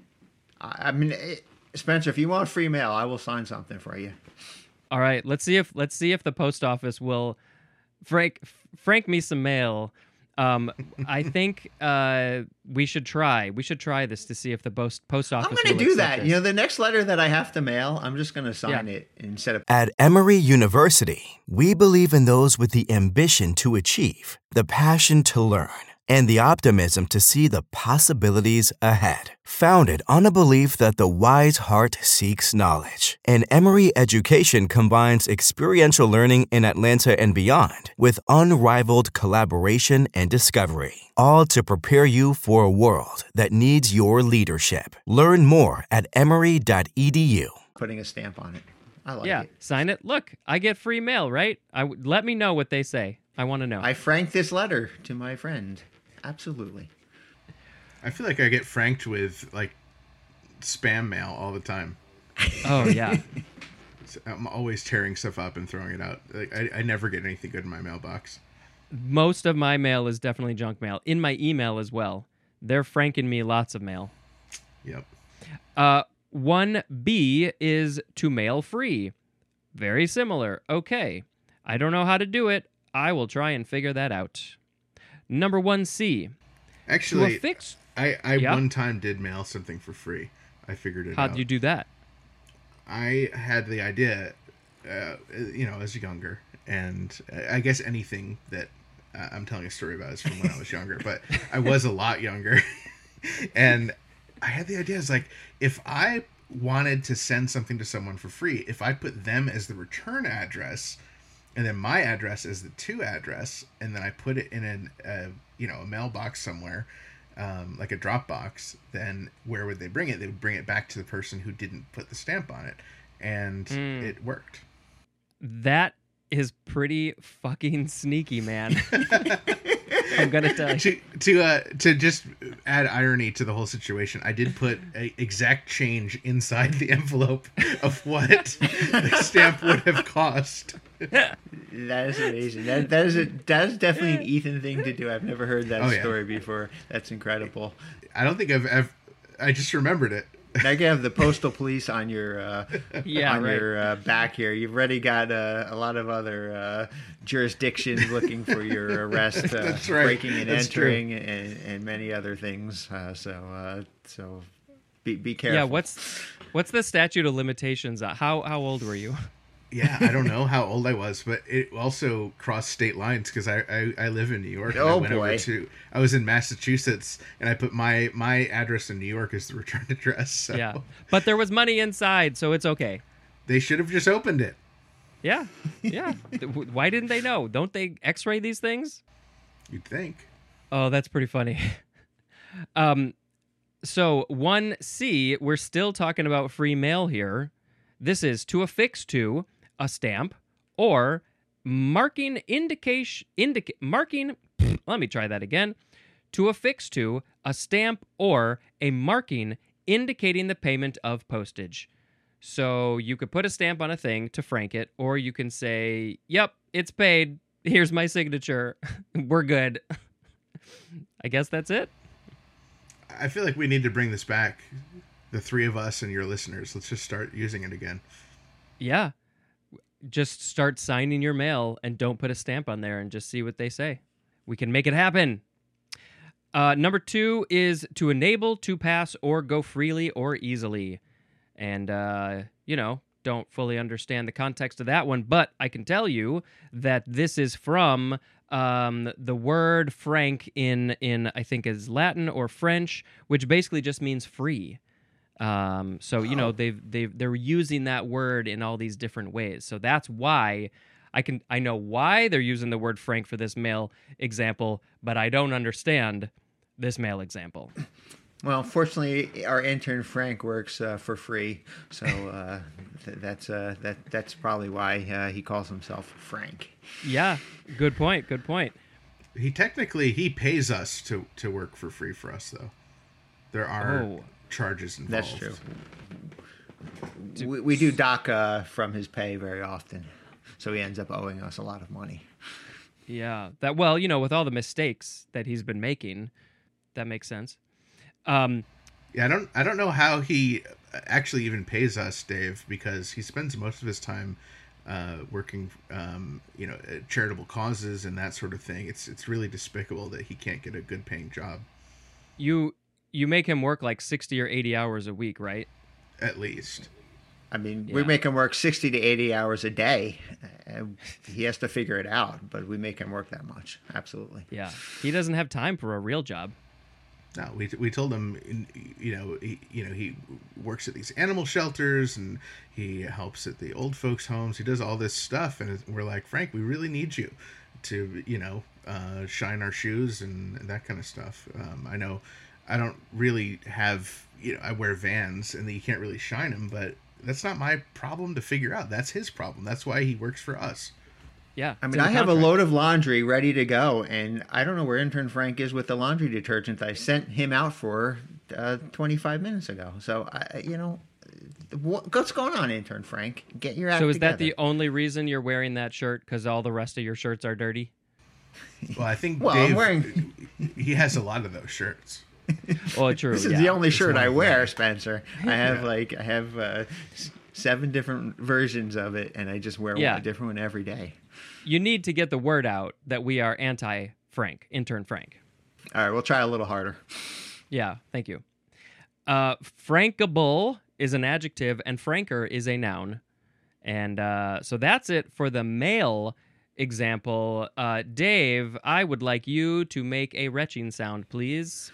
I, I mean, it, Spencer, if you want free mail, I will sign something for you. All right, let's see if let's see if the post office will frank frank me some mail. Um, I think uh, we should try. We should try this to see if the post post office. I'm going to will do accept that. this. You know, the next letter that I have to mail, I'm just going to sign Yeah. it instead of. At Emory University, we believe in those with the ambition to achieve, the passion to learn, and the optimism to see the possibilities ahead. Founded on a belief that the wise heart seeks knowledge, and Emory education combines experiential learning in Atlanta and beyond with unrivaled collaboration and discovery, all to prepare you for a world that needs your leadership. Learn more at emory dot e d u. Putting a stamp on it. I like Yeah, it. sign it. Look, I get free mail, right? I w- let me know what they say. I want to know. I franked this letter to my friend. Absolutely. I feel like I get franked with like spam mail all the time. Oh yeah. So I'm always tearing stuff up and throwing it out. Like I, I never get anything good in my mailbox. Most of my mail is definitely junk mail. In my email as well. They're franking me lots of mail. Yep. Uh, one B is to mail free. Very similar. Okay. I don't know how to do it. I will try and figure that out. Number one C. To Actually, a fixed. I, I Yeah? one time did mail something for free. I figured it How'd out. you do that? I had the idea, uh, you know, as younger, and I guess anything that uh, I'm telling a story about is from when I was younger, but I was a lot younger, and I had the idea, is like, if I wanted to send something to someone for free, if I put them as the return address, and then my address as the to address, and then I put it in an, uh, you know, a mailbox somewhere, um, like a Dropbox, then where would they bring it? They would bring it back to the person who didn't put the stamp on it, and Mm. it worked. That is pretty fucking sneaky, man. I'm gonna tell you. to to uh to just add irony to the whole situation, I did put a exact change inside the envelope of what the stamp would have cost. That is amazing. That that is a that is definitely an Ethan thing to do. I've never heard that Oh, yeah. story before. That's incredible. I don't think I've, I've I just remembered it. Now you have the postal police on your uh, Yeah, on right. your uh, back here. You've already got uh, a lot of other uh, jurisdictions looking for your arrest, uh, That's right. breaking and That's true. entering, and, and many other things. Uh, so uh, so be be careful. Yeah, what's what's the statute of limitations? Uh, How how old were you? Yeah, I don't know how old I was, but it also crossed state lines because I, I I live in New York. And I Oh, went boy. over to I was in Massachusetts, and I put my my address in New York as the return address. So Yeah, but there was money inside, so it's okay. they should have just opened it. Yeah, yeah. W- Why didn't they know? Don't they X-ray these things? You'd think. Oh, that's pretty funny. um, so one C, we're still talking about free mail here. This is to affix to a stamp or marking indication indica- marking. Let me try that again. To affix to a stamp or a marking indicating the payment of postage. So you could put a stamp on a thing to frank it, or you can say, "Yep, it's paid. Here's my signature. We're good. I guess that's it. I feel like we need to bring this back. The three of us and your listeners. Let's just start using it again. Yeah. Just start signing your mail and don't put a stamp on there and just see what they say. We can make it happen. Uh, number two is to enable, to pass, or go freely or easily. And, uh, you know, don't fully understand the context of that one, but I can tell you that this is from um, the word frank in, in, I think is Latin or French, which basically just means free. Um, so, you know, they've, they've, they're using that word in all these different ways. So that's why I can, I know why they're using the word frank for this male example, but I don't understand this male example. Well, fortunately, our intern Frank works uh, for free, so uh, th- that's uh, that that's probably why uh, he calls himself Frank. Yeah, good point. Good point. He technically he pays us to to work for free for us though. There are Oh. charges involved. That's true. We, we do dock uh, from his pay very often, so he ends up owing us a lot of money. Yeah, that well, you know, with all the mistakes that he's been making, that makes sense. Um, Yeah, I don't I don't know how he actually even pays us, Dave, because he spends most of his time uh, working, um, you know, at charitable causes and that sort of thing. It's it's really despicable that he can't get a good paying job, you you make him work like sixty or eighty hours a week, right? at least. I mean, Yeah. we make him work sixty to eighty hours a day. Uh, he has to figure it out, but we make him work that much. Absolutely. Yeah, he doesn't have time for a real job. No, we we told him, you know, he you know he works at these animal shelters and he helps at the old folks' homes. He does all this stuff, and we're like, Frank, we really need you to, you know, uh, shine our shoes and, and that kind of stuff. Um, I know, I don't really have, you know, I wear Vans and you can't really shine them, but that's not my problem to figure out. That's his problem. That's why he works for us. Yeah, I it's mean, in the I have a contract. load of laundry ready to go, and I don't know where intern Frank is with the laundry detergent I sent him out for uh, twenty-five minutes ago. So, I, you know, what, what's going on, intern Frank? Get your act So is together. that the only reation you're wearing that shirt? Because all the rest of your shirts are dirty? Well, I think Well, I'm Dave, wearing- he has a lot of those shirts. Oh, true. This is yeah. the only shirt one I of wear, mine. Spencer. I have Yeah. like I have uh, s- seven different versions of it, and I just wear Yeah. one, a different one every day. You need to get the word out that we are anti-Frank, intern Frank. All right, we'll try a little harder. Yeah, thank you. Uh, frankable is an adjective, and franker is a noun. And uh, so that's it for the male example. Uh, Dave, I would like you to make a retching sound, please.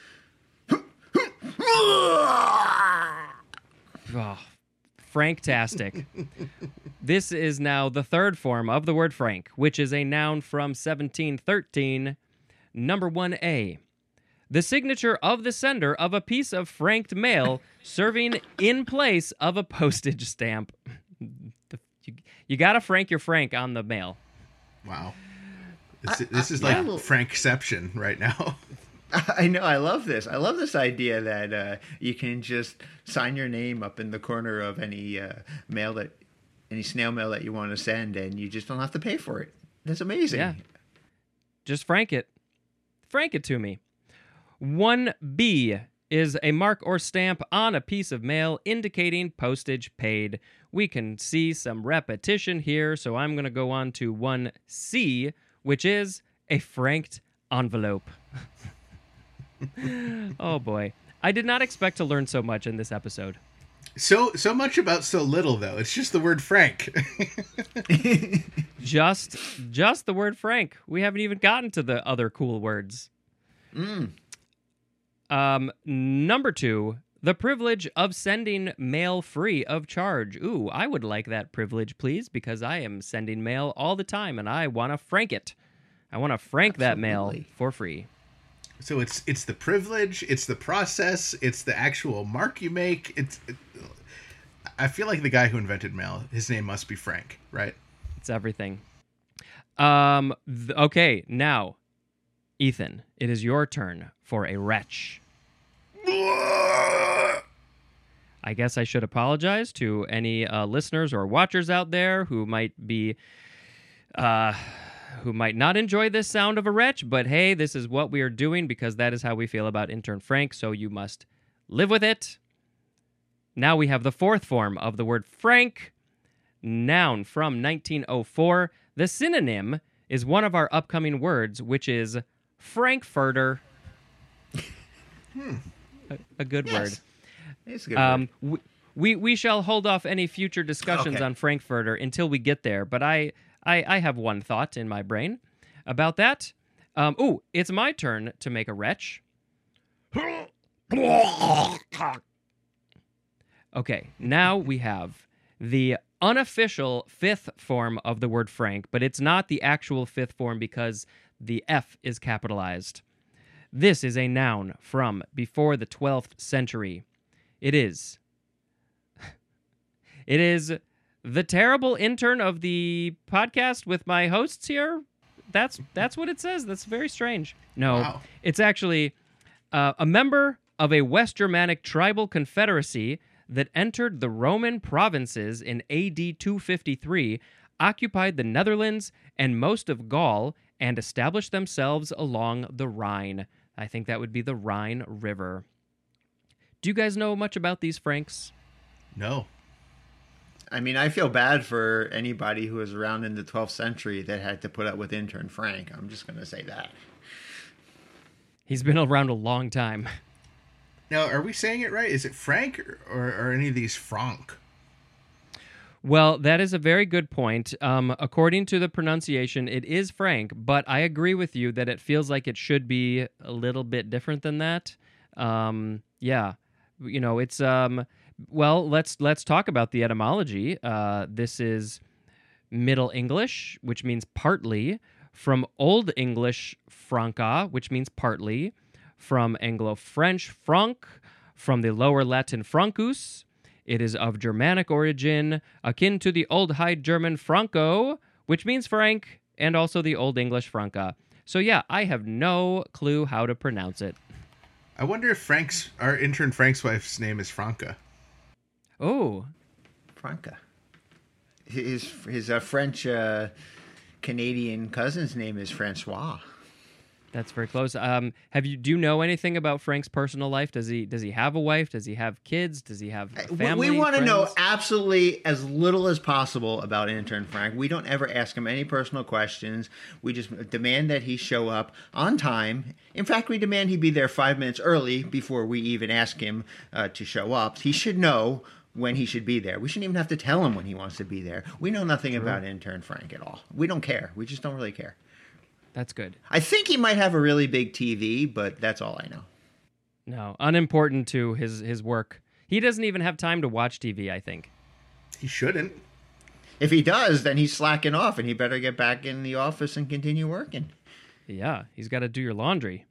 Oh, Franktastic. This is now the third form of the word frank, which is a noun from seventeen thirteen. Number one A. The signature of the sender of a piece of franked mail serving in place of a postage stamp. The- you, you got to frank your frank on the mail. Wow. This, this is yeah. like Frankception right now. I know. I love this. I love this idea that uh, you can just sign your name up in the corner of any uh, mail that, any snail mail that you want to send, and you just don't have to pay for it. That's amazing. Yeah. Just frank it. Frank it to me. one B is a mark or stamp on a piece of mail indicating postage paid. We can see some repetition here, so I'm going to go on to one C, which is a franked envelope. Oh boy. I did not expect to learn so much in this episode. So so much about so little though. It's just the word Frank. Just just the word frank. We haven't even gotten to the other cool words. Mm. Um, number two, the privilege of sending mail free of charge. Ooh, I would like that privilege, please, because I am sending mail all the time and I want to frank it. I want to frank that mail Absolutely. for free. So it's it's the privilege, it's the process, it's the actual mark you make. It's it, I feel like the guy who invented mail, his name must be Frank, right? It's everything. Um, th- okay, now, Ethan, it is your turn for a wretch. I guess I should apologize to any uh, listeners or watchers out there who might be uh, who might not enjoy this sound of a retch, but hey, this is what we are doing because that is how we feel about intern Frank, so you must live with it. Now we have the fourth form of the word frank, noun from nineteen oh four. The synonym is one of our upcoming words, which is frankfurter. hmm. a, a good yes. word. It's a good um, word. We, we we shall hold off any future discussions Okay. on frankfurter until we get there, but I, I, I have one thought in my brain about that. Um, ooh, it's my turn to make a retch. Okay, now we have the unofficial fifth form of the word frank, but it's not the actual fifth form because the F is capitalized. This is a noun from before the twelfth century. It is. It is the terrible intern of the podcast with my hosts here. That's that's what it says. That's very strange. No, Wow. it's actually uh, a member of a West Germanic tribal confederacy that entered the Roman provinces in A D two fifty-three, occupied the Netherlands and most of Gaul, and established themselves along the Rhine. I think that would be the Rhine River. Do you guys know much about these Franks? No. I mean, I feel bad for anybody who was around in the twelfth century that had to put up with intern Frank. I'm just going to say that. He's been around a long time. Now, are we saying it right? Is it Frank or, or are any of these Frank? Well, that is a very good point. Um, according to the pronunciation, it is Frank, but I agree with you that it feels like it should be a little bit different than that. Um, yeah, you know, it's um, well, let's let's talk about the etymology. Uh, this is Middle English, which means partly, from Old English franca, which means partly, from Anglo-French franc, from the Lower Latin francus. It is of Germanic origin, akin to the Old High German franco, which means frank, and also the Old English franca. So yeah, I have no clue how to pronounce it. I wonder if Frank's our intern Frank's wife's name is Franca. Oh, Franca. His his uh, French uh, Canadian cousin's name is Francois. that's very close. Um, have you do you know anything about Frank's personal life? Does he does he have a wife? Does he have kids? Does he have a family? We, we want to know friends? absolutely as little as possible about intern Frank. We don't ever ask him any personal questions. We just demand that he show up on time. In fact, we demand he be there five minutes early before we even ask him uh, to show up. He should know when he should be there. We shouldn't even have to tell him when he wants to be there. We know nothing about intern Frank at all. We don't care. We just don't really care. That's good. I think he might have a really big T V, but that's all I know. No, unimportant to his his work. He doesn't even have time to watch T V, I think. He shouldn't. If he does, then he's slacking off, and he better get back in the office and continue working. Yeah, he's got to do your laundry.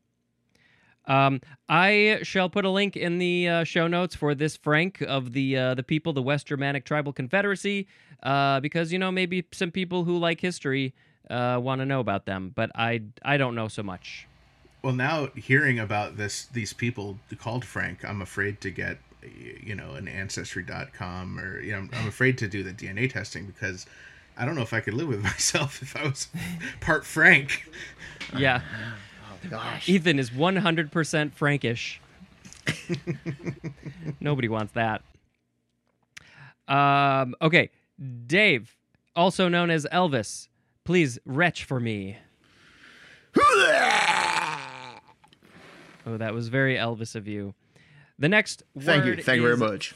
Um, I shall put a link in the uh, show notes for this Frank of the uh, the people, the West Germanic Tribal Confederacy, uh, because, you know, maybe some people who like history uh, want to know about them, but I, I don't know so much. Well, now hearing about this, these people called Frank, I'm afraid to get, you know, an ancestry dot com or, you know, I'm, I'm afraid to do the D N A testing because I don't know if I could live with myself if I was part Frank. Yeah. Oh, gosh. Ethan is one hundred percent Frankish. Nobody wants that. Um, okay, Dave, also known as Elvis, please retch for me. Oh, that was very Elvis of you. The next word Thank you. Thank you very is- much.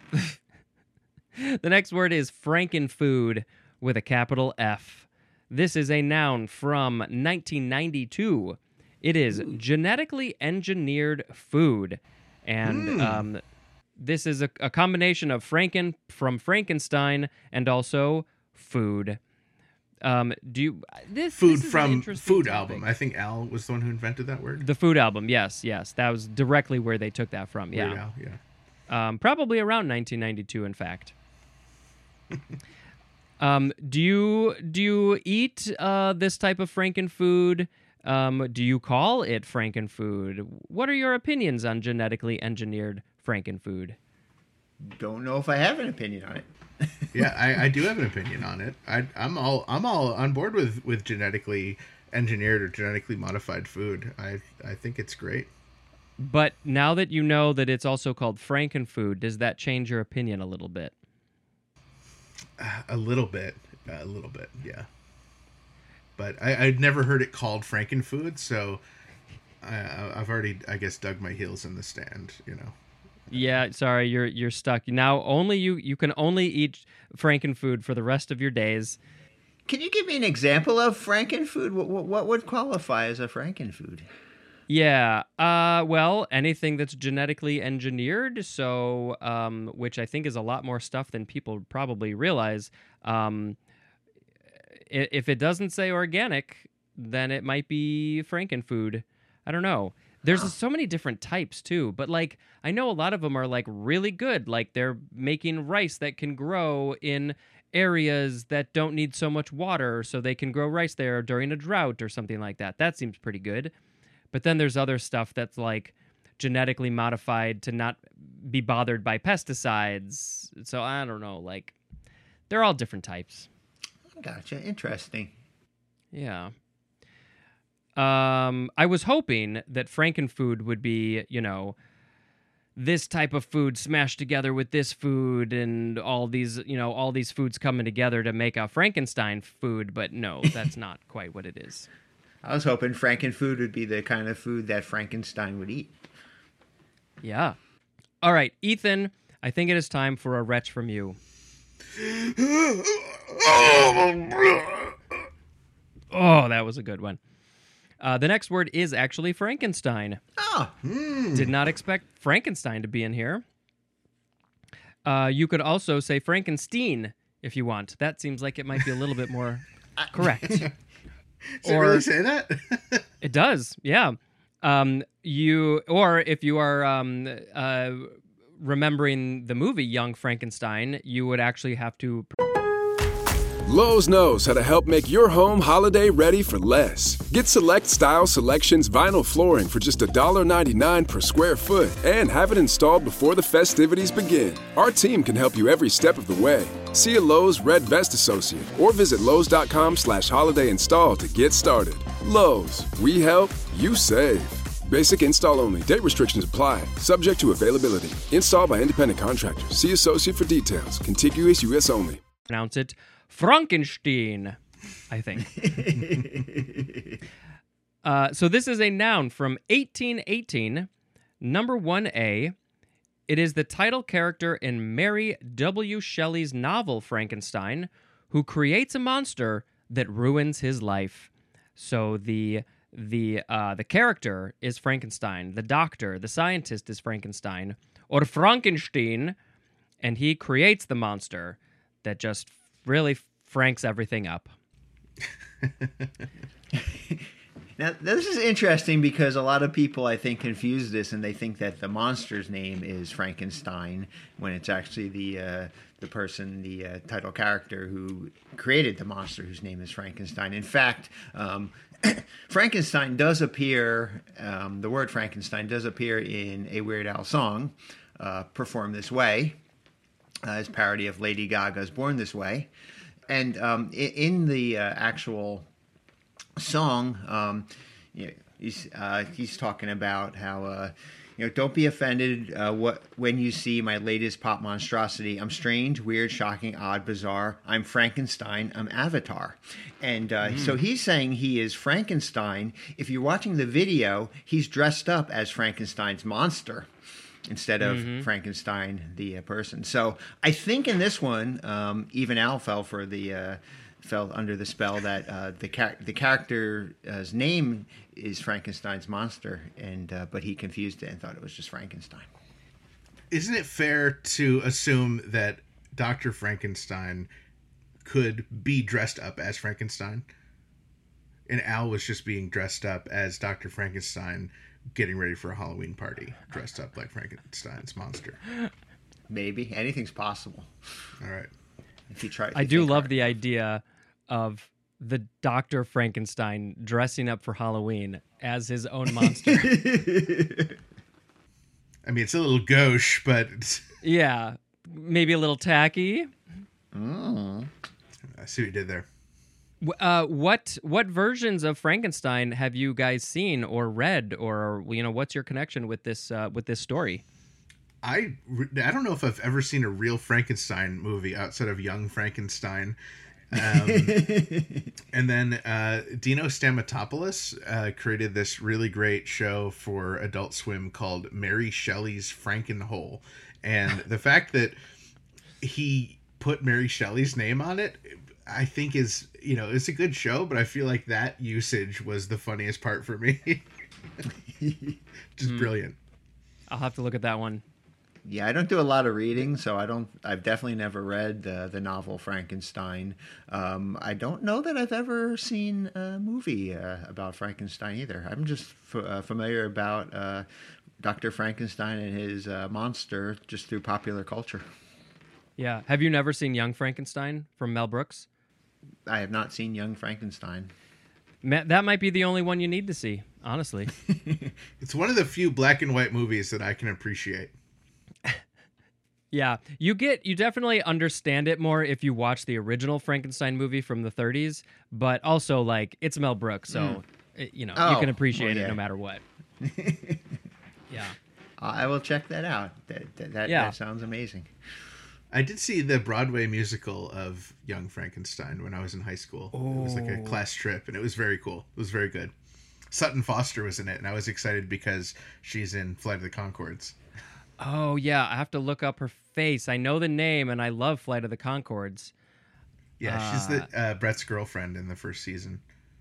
The next word is frankenfood with a capital F. This is a noun from nineteen ninety-two. It is genetically engineered food. And Mm. um, this is a, a combination of Franken from Frankenstein and also food. Um, do you this Food this is an from interesting Food topic. Album. I think Al was the one who invented that word. The Food Album, yes, yes. That was directly where they took that from. Weird Yeah. Al, yeah. Um, probably around nineteen ninety-two, in fact. um, do you do you eat uh, this type of Frankenfood? Um, do you call it Frankenfood? What are your opinions on genetically engineered Frankenfood? don't know if I have an opinion on it. Yeah, I, I do have an opinion on it. I, I'm all I'm all on board with, with genetically engineered or genetically modified food. I I think it's great. But now that you know that it's also called Frankenfood, does that change your opinion a little bit? Uh, a little bit, a little bit, yeah. But I, I'd never heard it called Frankenfood, so I, I've already, I guess, dug my heels in the stand. You know. Yeah, sorry, you're you're stuck now. Only you you can only eat Frankenfood for the rest of your days. Can you give me an example of Frankenfood? What, what, what would qualify as a Frankenfood? Yeah, uh, well, anything that's genetically engineered, so um, which I think is a lot more stuff than people probably realize. Um, if it doesn't say organic, then it might be Frankenfood. I don't know. There's huh. so many different types too, but like I know a lot of them are like really good. Like they're making rice that can grow in areas that don't need so much water, so they can grow rice there during a drought or something like that. That seems pretty good. But then there's other stuff that's like genetically modified to not be bothered by pesticides. So I don't know, like they're all different types. Gotcha. Interesting. Yeah. Um, I was hoping that Frankenfood would be, you know, this type of food smashed together with this food and all these, you know, all these foods coming together to make a Frankenstein food. But no, that's not quite what it is. I was hoping Frankenfood would be the kind of food that Frankenstein would eat. Yeah. All right, Ethan, I think it is time for a retch from you. Oh, that was a good one. Uh, the next word is actually Frankenstein. Oh. Mm. Did not expect Frankenstein to be in here. Uh, you could also say Frankenstein if you want. That seems like it might be a little bit more correct. Does or, it really say that? It does, yeah. Um, you or if you are um, uh, remembering the movie Young Frankenstein, you would actually have to. Lowe's knows how to help make your home holiday ready for less. Get Select Style Selections vinyl flooring for just one ninety-nine per square foot and have it installed before the festivities begin. Our team can help you every step of the way. See a Lowe's Red Vest associate or visit Lowe's.com slash holiday install to get started. Lowe's, we help, you save. Basic install only. Date restrictions apply. Subject to availability. Installed by independent contractors. See associate for details. Contiguous U S only. Pronounce it Frankenstein, I think. uh, so this is a noun from eighteen eighteen, number one A. It is the title character in Mary W. Shelley's novel Frankenstein, who creates a monster that ruins his life. So the the uh, the character is Frankenstein, the doctor, the scientist is Frankenstein, or Frankenstein, and he creates the monster that just really franks everything up. Now, this is interesting because a lot of people, I think, confuse this and they think that the monster's name is Frankenstein when it's actually the uh, the person, the uh, title character who created the monster whose name is Frankenstein. In fact, um, Frankenstein does appear, um, the word Frankenstein does appear in a Weird Al song uh, performed this way. Uh, as parody of Lady Gaga's Born This Way. And um, in, in the uh, actual song, um, you know, he's, uh, he's talking about how, uh, you know, don't be offended uh, what when you see my latest pop monstrosity. I'm strange, weird, shocking, odd, bizarre. I'm Frankenstein. I'm Avatar. And uh, mm. so he's saying he is Frankenstein. If you're watching the video, he's dressed up as Frankenstein's monster instead of mm-hmm. Frankenstein, the uh, person. So I think in this one, um, even Al fell for the uh, fell under the spell that uh, the char- the character's name is Frankenstein's monster, and uh, but he confused it and thought it was just Frankenstein. Isn't it fair to assume that Doctor Frankenstein could be dressed up as Frankenstein, and Al was just being dressed up as Doctor Frankenstein, getting ready for a Halloween party, dressed up like Frankenstein's monster? Maybe anything's possible. All right. If you try, if I you do love hard. the idea of the Doctor Frankenstein dressing up for Halloween as his own monster. I mean, it's a little gauche, but yeah, maybe a little tacky. Mm. I see what you did there. Uh, what what versions of Frankenstein have you guys seen or read, or you know, what's your connection with this uh, with this story? I, I don't know if I've ever seen a real Frankenstein movie outside of Young Frankenstein. Um, and then uh, Dino Stamatopoulos uh, created this really great show for Adult Swim called Mary Shelley's Frankenhole. And the fact that he put Mary Shelley's name on it, I think is, you know, it's a good show, but I feel like that usage was the funniest part for me. Just mm. brilliant. I'll have to look at that one. Yeah, I don't do a lot of reading, so I don't. I've definitely never read uh, the novel Frankenstein. Um, I don't know that I've ever seen a movie uh, about Frankenstein either. I'm just f- uh, familiar about uh, Doctor Frankenstein and his uh, monster just through popular culture. Yeah, have you never seen Young Frankenstein from Mel Brooks? I have not seen Young Frankenstein. That might be the only one you need to see, honestly. It's one of the few black and white movies that I can appreciate. Yeah, you get you definitely understand it more if you watch the original Frankenstein movie from the thirties, but also like it's Mel Brooks, so mm. it, you know, oh, you can appreciate well, yeah. it no matter what. Yeah. I will check that out. That that, that, yeah. that sounds amazing. I did see the Broadway musical of Young Frankenstein when I was in high school. Oh. It was like a class trip, and it was very cool. It was very good. Sutton Foster was in it, and I was excited because she's in Flight of the Conchords. Oh, yeah. I have to look up her face. I know the name, and I love Flight of the Conchords. Yeah, uh, she's the uh, Brett's girlfriend in the first season.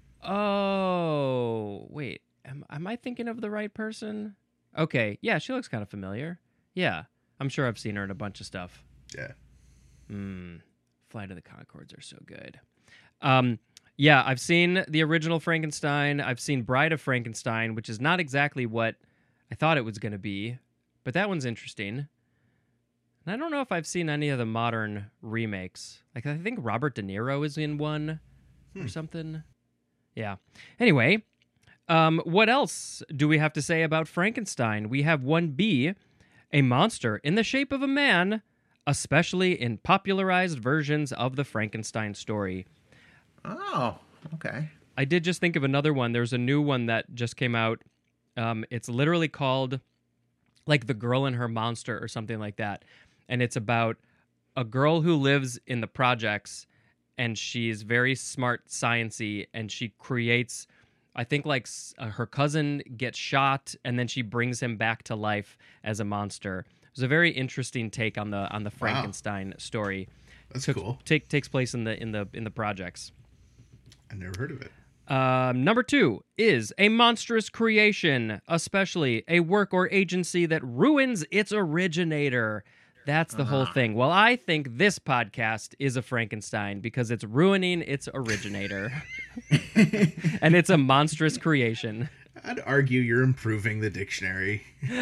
Oh, wait. Am, am I thinking of the right person? Okay. Yeah, she looks kind of familiar. Yeah. I'm sure I've seen her in a bunch of stuff. Yeah. Hmm. Flight of the Conchords are so good. Um, yeah, I've seen the original Frankenstein. I've seen Bride of Frankenstein, which is not exactly what I thought it was going to be, but that one's interesting. And I don't know if I've seen any of the modern remakes. Like, I think Robert De Niro is in one hmm. or something. Yeah. Anyway, um, what else do we have to say about Frankenstein? We have one B, a monster in the shape of a man, especially in popularized versions of the Frankenstein story. Oh, okay. I did just think of another one. There's a new one that just came out. Um, it's literally called, like, The Girl and Her Monster or something like that. And it's about a girl who lives in the projects, and she's very smart, sciencey, and she creates, I think, like, uh, her cousin gets shot, and then she brings him back to life as a monster. It was a very interesting take on the on the Frankenstein wow. story. That's Took, cool. Take, takes place in the in the in the projects. I never heard of it. Um, number two is a monstrous creation, especially a work or agency that ruins its originator. That's the uh-huh. whole thing. Well, I think this podcast is a Frankenstein because it's ruining its originator. And it's a monstrous creation. I'd argue you're improving the dictionary.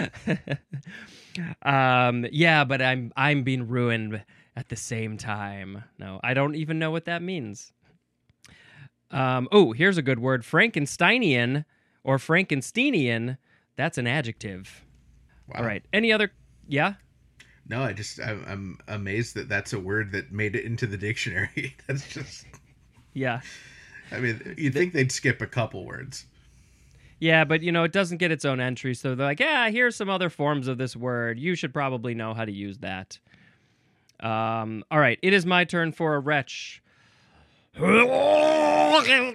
um, yeah, but I'm I'm being ruined at the same time. No, I don't even know what that means. Um, oh, here's a good word. Frankensteinian or Frankensteinian. That's an adjective. Wow. All right. Any other? Yeah? No, I just, I'm, I'm amazed that that's a word that made it into the dictionary. That's just. Yeah. I mean, you'd think they'd skip a couple words. Yeah, but, you know, it doesn't get its own entry. So they're like, yeah, here's some other forms of this word. You should probably know how to use that. Um, all right. It is my turn for a retch. The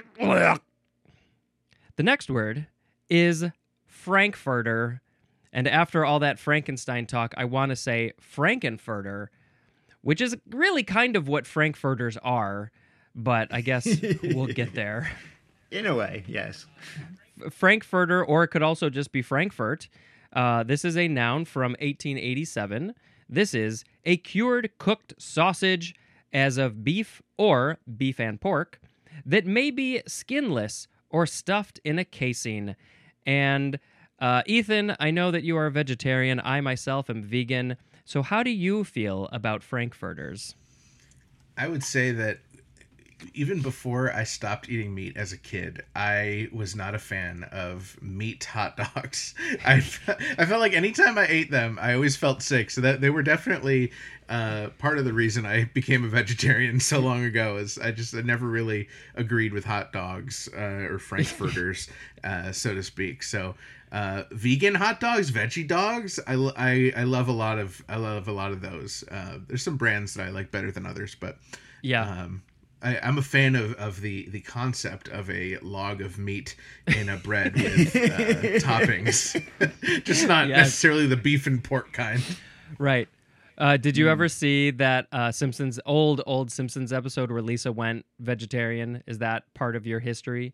next word is Frankfurter, and after all that Frankenstein talk, I want to say Frankenfurter, which is really kind of what Frankfurters are, but I guess we'll get there. In a way, yes. Frankfurter, or it could also just be Frankfurt. Uh, this is a noun from eighteen eighty-seven. This is a cured cooked sausage as of beef or beef and pork that may be skinless or stuffed in a casing. And uh, Ethan, I know that you are a vegetarian. I myself am vegan. So how do you feel about Frankfurters? I would say that even before I stopped eating meat as a kid, I was not a fan of meat hot dogs. I, I felt like anytime I ate them, I always felt sick. So that they were definitely uh, part of the reason I became a vegetarian so long ago. Is I just I never really agreed with hot dogs uh, or frankfurters, uh, so to speak. So uh, vegan hot dogs, veggie dogs, I, I, I love a lot of I love a lot of those. Uh, there's some brands that I like better than others, but yeah. Um, I, I'm a fan of, of the, the concept of a log of meat in a bread with uh, toppings, just not Yes. necessarily the beef and pork kind. Right. Uh, did you ever see that uh, Simpsons old old Simpsons episode where Lisa went vegetarian? Is that part of your history?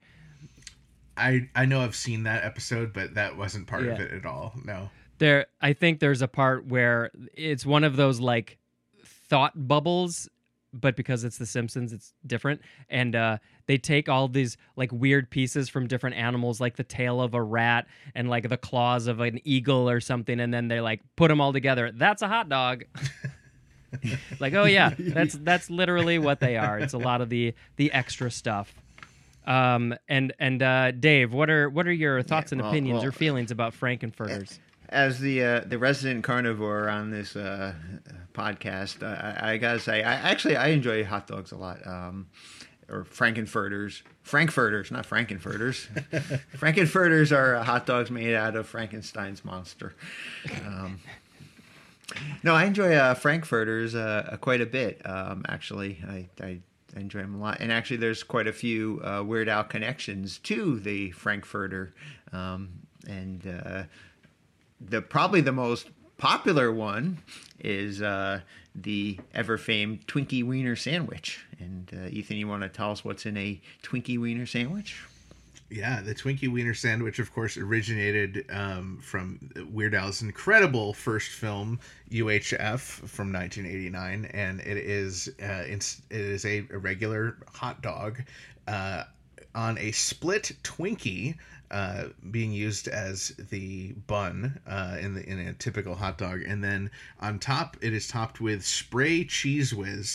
I I know I've seen that episode, but that wasn't part of Yeah. it at all. No. There, I think there's a part where it's one of those like thought bubbles, but because it's The Simpsons, it's different. And uh, they take all these like weird pieces from different animals, like the tail of a rat and like the claws of an eagle or something, and then they like put them all together. That's a hot dog. Like, oh yeah, that's that's literally what they are. It's a lot of the the extra stuff. Um, and and uh, Dave, what are what are your thoughts Yeah, and well- opinions well, or feelings about Frankenfurters? As the uh, the resident carnivore on this uh, podcast, I, I gotta say, I actually I enjoy hot dogs a lot, um, or Frankenfurters, Frankfurters, not Frankenfurters. Frankenfurters are uh, hot dogs made out of Frankenstein's monster. Um, no, I enjoy uh, Frankfurters uh, quite a bit. Um, actually, I, I I enjoy them a lot, and actually, there's quite a few uh, Weird Al connections to the Frankfurter, um, and. Uh, The probably the most popular one is uh, the ever famed Twinkie Wiener sandwich. And uh, Ethan, you want to tell us what's in a Twinkie Wiener sandwich? Yeah, the Twinkie Wiener sandwich, of course, originated um, from Weird Al's incredible first film, U H F, from nineteen eighty-nine, and it is uh, it's, it is a, a regular hot dog uh, on a split Twinkie. Uh, being used as the bun uh, in the in a typical hot dog, and then on top it is topped with spray Cheese Whiz,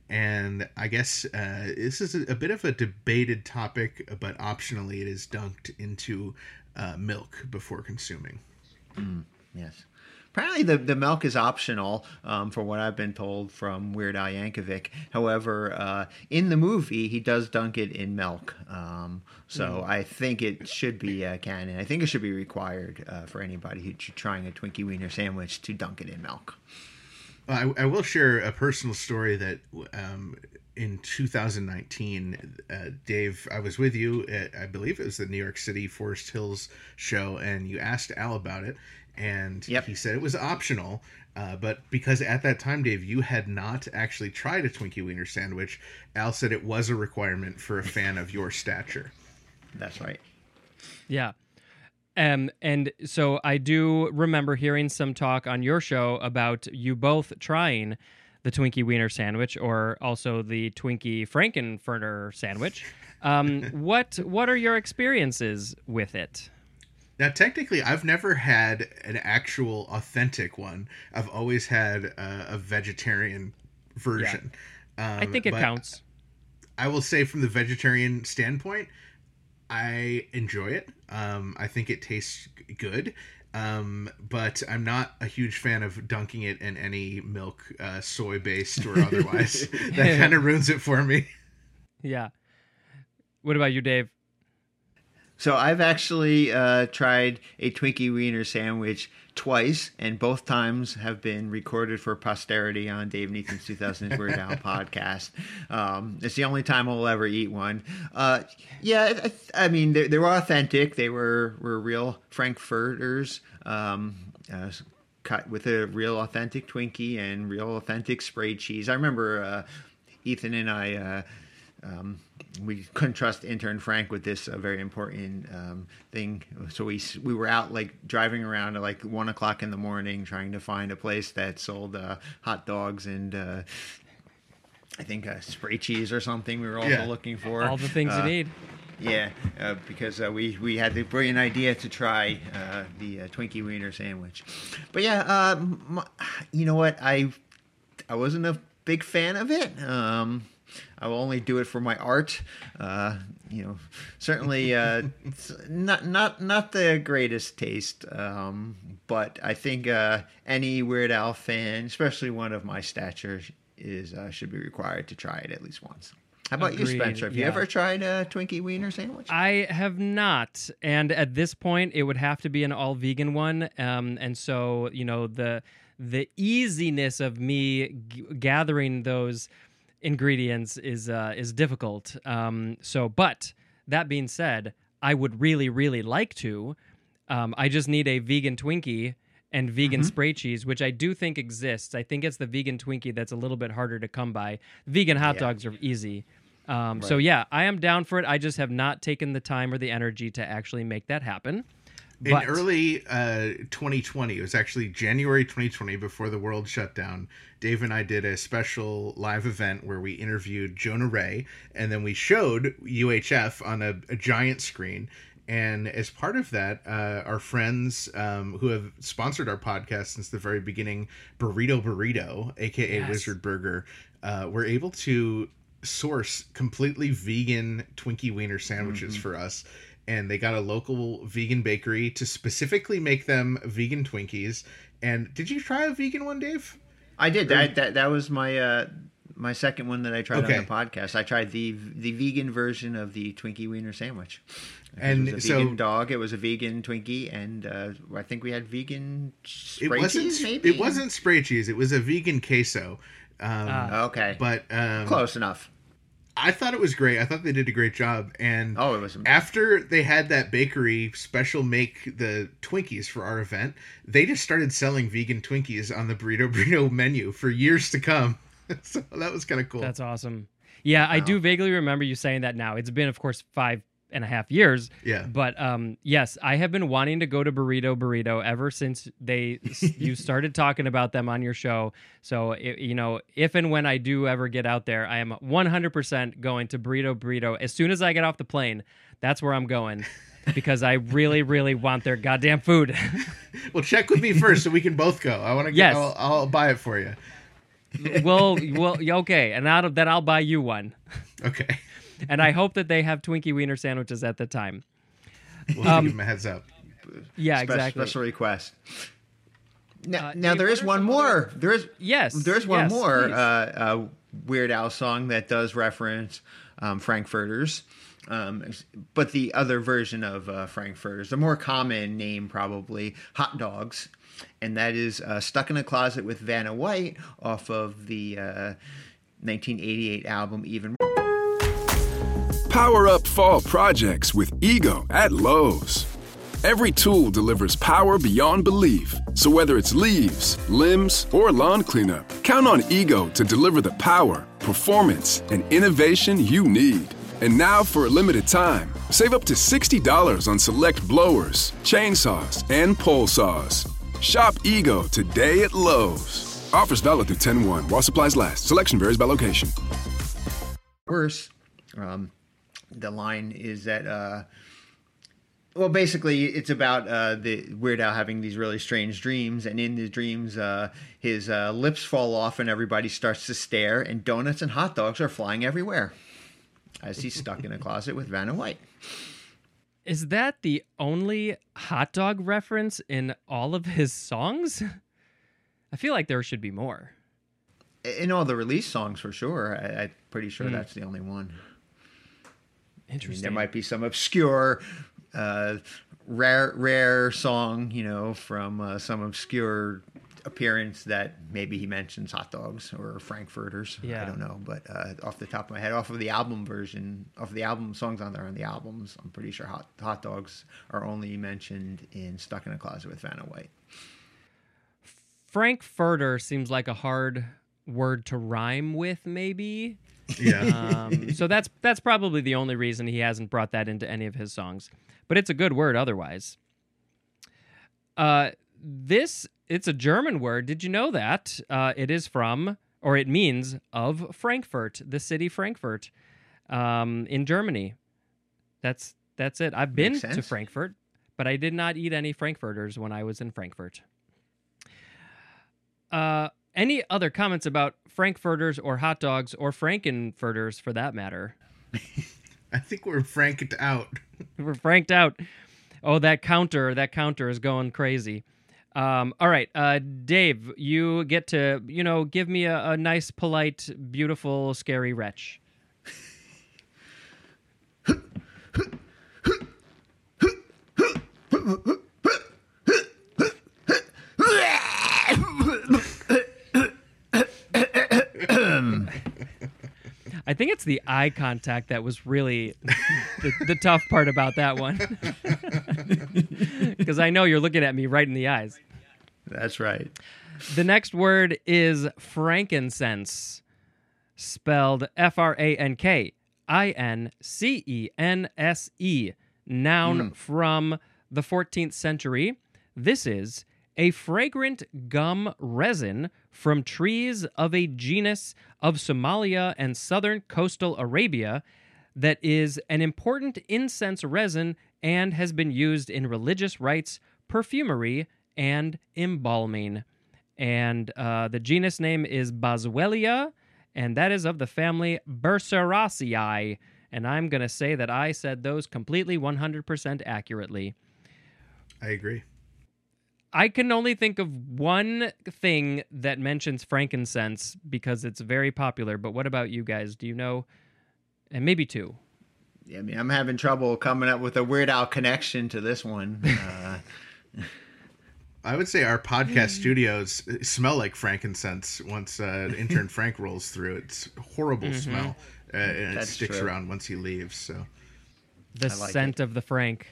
and I guess uh, this is a, a bit of a debated topic, but optionally it is dunked into uh, milk before consuming. Mm, yes. Apparently, the, the milk is optional, um, from what I've been told from Weird Al Yankovic. However, uh, in the movie, he does dunk it in milk. Um, so mm. I think it should be uh, canon. I think it should be required uh, for anybody who's trying a Twinkie Wiener sandwich to dunk it in milk. I, I will share a personal story that um, in two thousand nineteen, uh, Dave, I was with you at, I believe it was the New York City Forest Hills show, and you asked Al about it. And yep. he said it was optional, uh, but because at that time, Dave, you had not actually tried a Twinkie Wiener sandwich, Al said it was a requirement for a fan of your stature. That's right. Yeah. Um, and so I do remember hearing some talk on your show about you both trying the Twinkie Wiener sandwich, or also the Twinkie Frankenfurter sandwich. Um, what what are your experiences with it? Now, technically, I've never had an actual authentic one. I've always had a, a vegetarian version. Yeah. Um, I think it but counts. I will say, from the vegetarian standpoint, I enjoy it. Um, I think it tastes good. Um, but I'm not a huge fan of dunking it in any milk, uh, soy-based or otherwise. That kind of ruins it for me. Yeah. What about you, Dave? So I've actually uh, tried a Twinkie Wiener sandwich twice, and both times have been recorded for posterity on Dave and Ethan's two thousands Weird Al podcast. Um, it's the only time I'll ever eat one. Uh, yeah, I, I mean, they, they were authentic. They were, were real Frankfurters, um, uh, cut with a real authentic Twinkie and real authentic sprayed cheese. I remember uh, Ethan and I... Uh, Um, we couldn't trust intern Frank with this uh, very important um, thing. So we we were out like driving around at like one o'clock in the morning trying to find a place that sold uh, hot dogs and uh, I think uh, spray cheese or something we were also Yeah. looking for. All the things uh, you need. Yeah, uh, because uh, we, we had the brilliant idea to try uh, the uh, Twinkie Wiener sandwich. But yeah, uh, m- you know what? I I wasn't a big fan of it. Um I will only do it for my art. Uh, you know, certainly uh, not not not the greatest taste, um, but I think uh, any Weird Al fan, especially one of my stature, is uh, should be required to try it at least once. How about Agreed. you, Spencer? Have Yeah. you ever tried a Twinkie Wiener sandwich? I have not, and at this point, it would have to be an all vegan one. Um, and so, you know, the the easiness of me g- gathering those ingredients is uh, is difficult. Um, so, but that being said, I would really, really like to. Um, I just need a vegan Twinkie and vegan Mm-hmm. spray cheese, which I do think exists. I think it's the vegan Twinkie that's a little bit harder to come by. Vegan hot Yeah. dogs are easy. Um, So yeah, I am down for it. I just have not taken the time or the energy to actually make that happen. But, In early uh, twenty twenty, it was actually January twenty twenty, before the world shut down, Dave and I did a special live event where we interviewed Jonah Ray, and then we showed U H F on a, a giant screen. And as part of that, uh, our friends um, who have sponsored our podcast since the very beginning, Burrito Burrito, aka Yes. Wizard Burger, uh, were able to source completely vegan Twinkie Wiener sandwiches Mm-hmm. for us. And they got a local vegan bakery to specifically make them vegan Twinkies. And did you try a vegan one, Dave? I did. That that, that was my uh, my second one that I tried Okay. on the podcast. I tried the the vegan version of the Twinkie Wiener sandwich. And it was a so- vegan dog. It was a vegan Twinkie, and uh, I think we had vegan It spray wasn't. cheese. Maybe It wasn't spray cheese. It was a vegan queso. Um, Ah. Okay, but um, close enough. I thought it was great. I thought they did a great job. And Oh, it was amazing. after they had that bakery special make the Twinkies for our event, they just started selling vegan Twinkies on the Burrito Burrito menu for years to come. So that was kind of cool. that's awesome. Yeah, I do vaguely remember you saying that now. It's been, of course, five and a half years. Yeah. But um, yes, I have been wanting to go to Burrito Burrito ever since they you started talking about them on your show. So, it, you know, if and when I do ever get out there, I am one hundred percent going to Burrito Burrito. As soon as I get off the plane, that's where I'm going because I really, really want their goddamn food. Well, check with me first so we can both go. I want to. Yes. I'll, I'll buy it for you. well, well, okay. And out of that, I'll buy you one. Okay. And I hope that they have Twinkie Wiener sandwiches at the time. We'll Um, give them a heads up. Yeah, Spe- exactly. Special request. Now, Uh, now Dave, there what is are one some more. There is Yes. There's one yes, more please. uh, uh, Weird Al song that does reference um, Frankfurters, um, but the other version of uh, Frankfurters, the more common name probably, hot dogs, and that is uh, "Stuck in a Closet with Vanna White" off of the uh, nineteen eighty-eight album Even. Power up fall projects with Ego at Lowe's. Every tool delivers power beyond belief. So whether it's leaves, limbs, or lawn cleanup, count on Ego to deliver the power, performance, and innovation you need. And now for a limited time, save up to sixty dollars on select blowers, chainsaws, and pole saws. Shop Ego today at Lowe's. Offers valid through ten one while supplies last. Selection varies by location. Worse, um, the line is that, uh, well, basically, it's about uh, the Weird Al having these really strange dreams, and in the dreams, uh, his uh, lips fall off, and everybody starts to stare, and donuts and hot dogs are flying everywhere as he's stuck in a closet with Vanna White. Is that the only hot dog reference in all of his songs? I feel like there should be more. In all the release songs, for sure, I, I'm pretty sure that's the only one. I mean, Interesting. there might be some obscure, uh, rare, rare song, you know, from uh, some obscure appearance that maybe he mentions hot dogs or frankfurters. Yeah. I don't know, but uh, off the top of my head, off of the album version, off of the album songs on there on the albums, I'm pretty sure hot hot dogs are only mentioned in "Stuck in a Closet with Vanna White." Frankfurter seems like a hard word to rhyme with, maybe. Yeah. Um, so that's that's probably the only reason he hasn't brought that into any of his songs. But it's a good word otherwise. Uh, this it's a German word. Did you know that? Uh, it is from, or it means of Frankfurt, the city Frankfurt, um, in Germany. That's that's it. I've been Makes to sense. Frankfurt, but I did not eat any Frankfurters when I was in Frankfurt. Uh, any other comments about frankfurters or hot dogs or frankenfurters for that matter? I think we're franked out. We're franked out. Oh, that counter, that counter is going crazy. Um, all right, uh, Dave, you get to, you know, give me a, a nice, polite, beautiful, scary wretch. I think it's the eye contact that was really the, the tough part about that one. Because I know you're looking at me right in the eyes. That's right. The next word is frankincense, spelled F R A N K I N C E N S E, noun mm. from the fourteenth century. This is a fragrant gum resin from trees of a genus of Somalia and southern coastal Arabia that is an important incense resin and has been used in religious rites, perfumery, and embalming. And uh, the genus name is Boswellia, and that is of the family Burseraceae. And I'm going to say that I said those completely one hundred percent accurately. I agree. I can only think of one thing that mentions frankincense because it's very popular. But what about you guys? Do you know? And maybe two. Yeah, I mean, I'm having trouble coming up with a Weird Al connection to this one. Uh... I would say our podcast studios smell like frankincense once uh, intern Frank rolls through. It's a horrible mm-hmm. smell, uh, and That's it sticks true. around once he leaves. So the like scent it. of the Frank.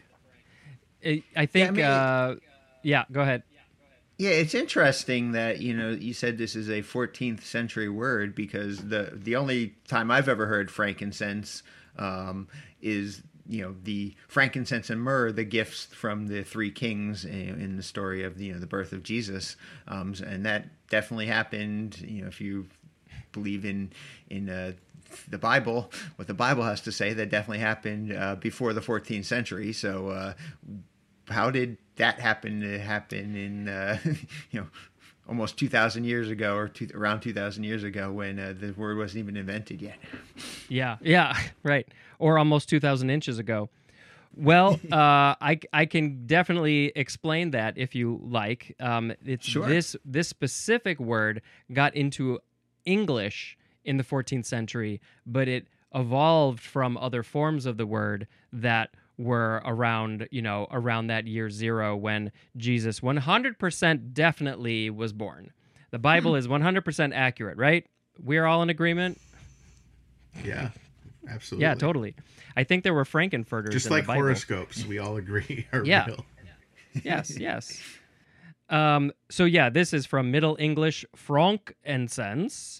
I, I think. Yeah, I uh, mean, yeah, go ahead. Yeah, it's interesting that, you know, you said this is a fourteenth century word because the the only time I've ever heard frankincense um, is, you know, the frankincense and myrrh, the gifts from the three kings in, in the story of, you know, the birth of Jesus. Um, and that definitely happened, you know, if you believe in, in uh, the Bible, what the Bible has to say, that definitely happened uh, before the fourteenth century. So uh, how did that happen to happen in, uh, you know, almost two thousand years ago or two, around two thousand years ago when uh, the word wasn't even invented yet? Yeah, yeah, right. Or almost two thousand inches ago. Well, uh, I, I can definitely explain that if you like. Um, it's Sure. This, this specific word got into English in the fourteenth century, but it evolved from other forms of the word that were around, you know, around that year zero when Jesus one hundred percent definitely was born. The Bible is one hundred percent accurate, right? We're all in agreement? yeah, absolutely. Yeah, totally. I think there were frankenfurters Just in like the Bible. horoscopes, we all agree are Yeah. real. Yes, yes. Um, so yeah, this is from Middle English frankincense,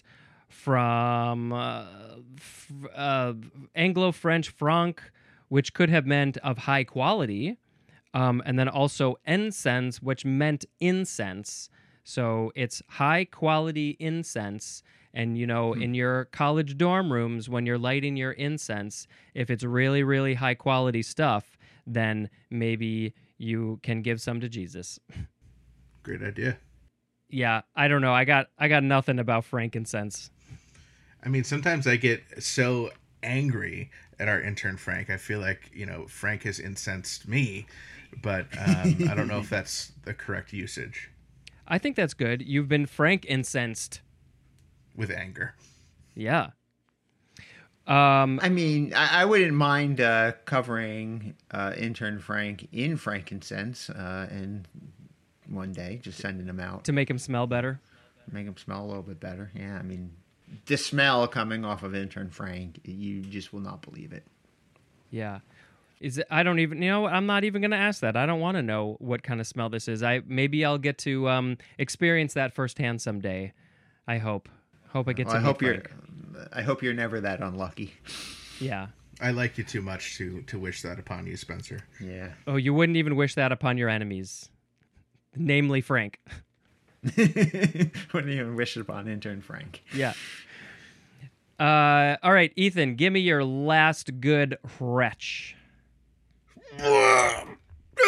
from uh, f- uh, Anglo-French franc, which could have meant of high quality, um, and then also incense, which meant incense. So it's high quality incense. And, you know, in your college dorm rooms, when you're lighting your incense, if it's really, really high quality stuff, then maybe you can give some to Jesus. Great idea. Yeah, I don't know. I got I got nothing about frankincense. I mean, sometimes I get so angry at our intern Frank. I feel like, you know, Frank has incensed me, but um, I don't know if that's the correct usage. I think that's good. You've been frank incensed. With anger. Yeah. Um, I mean, I, I wouldn't mind uh, covering uh, intern Frank in frankincense uh, and one day just sending him out to make him smell better. Make him smell a little bit better. Yeah, I mean, the smell coming off of intern Frank, you just will not believe it. Yeah. Is it, I don't even, you know, I'm not even going to ask that. I don't want to know what kind of smell this is. I Maybe I'll get to um, experience that firsthand someday. I hope. Hope I get Well, to I meet hope Frank. you're. I hope you're never that unlucky. Yeah. I like you too much to to wish that upon you, Spencer. Yeah. Oh, you wouldn't even wish that upon your enemies, namely Frank. Wouldn't even wish it upon intern Frank. Yeah. Uh, all right, Ethan, give me your last good wretch.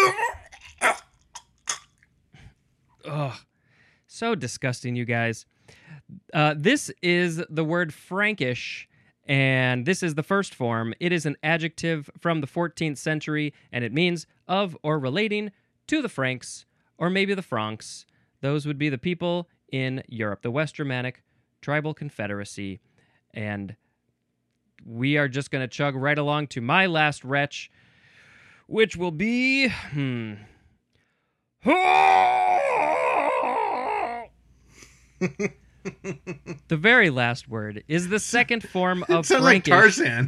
Ugh, so disgusting, you guys. Uh, this is the word Frankish, and this is the first form. It is an adjective from the fourteenth century, and it means of or relating to the Franks, or maybe the Franks. Those would be the people in Europe, the West Germanic Tribal Confederacy. And we are just going to chug right along to my last wretch, which will be... Hmm... The very last word is the second form of Sounds like Frankish. Tarzan.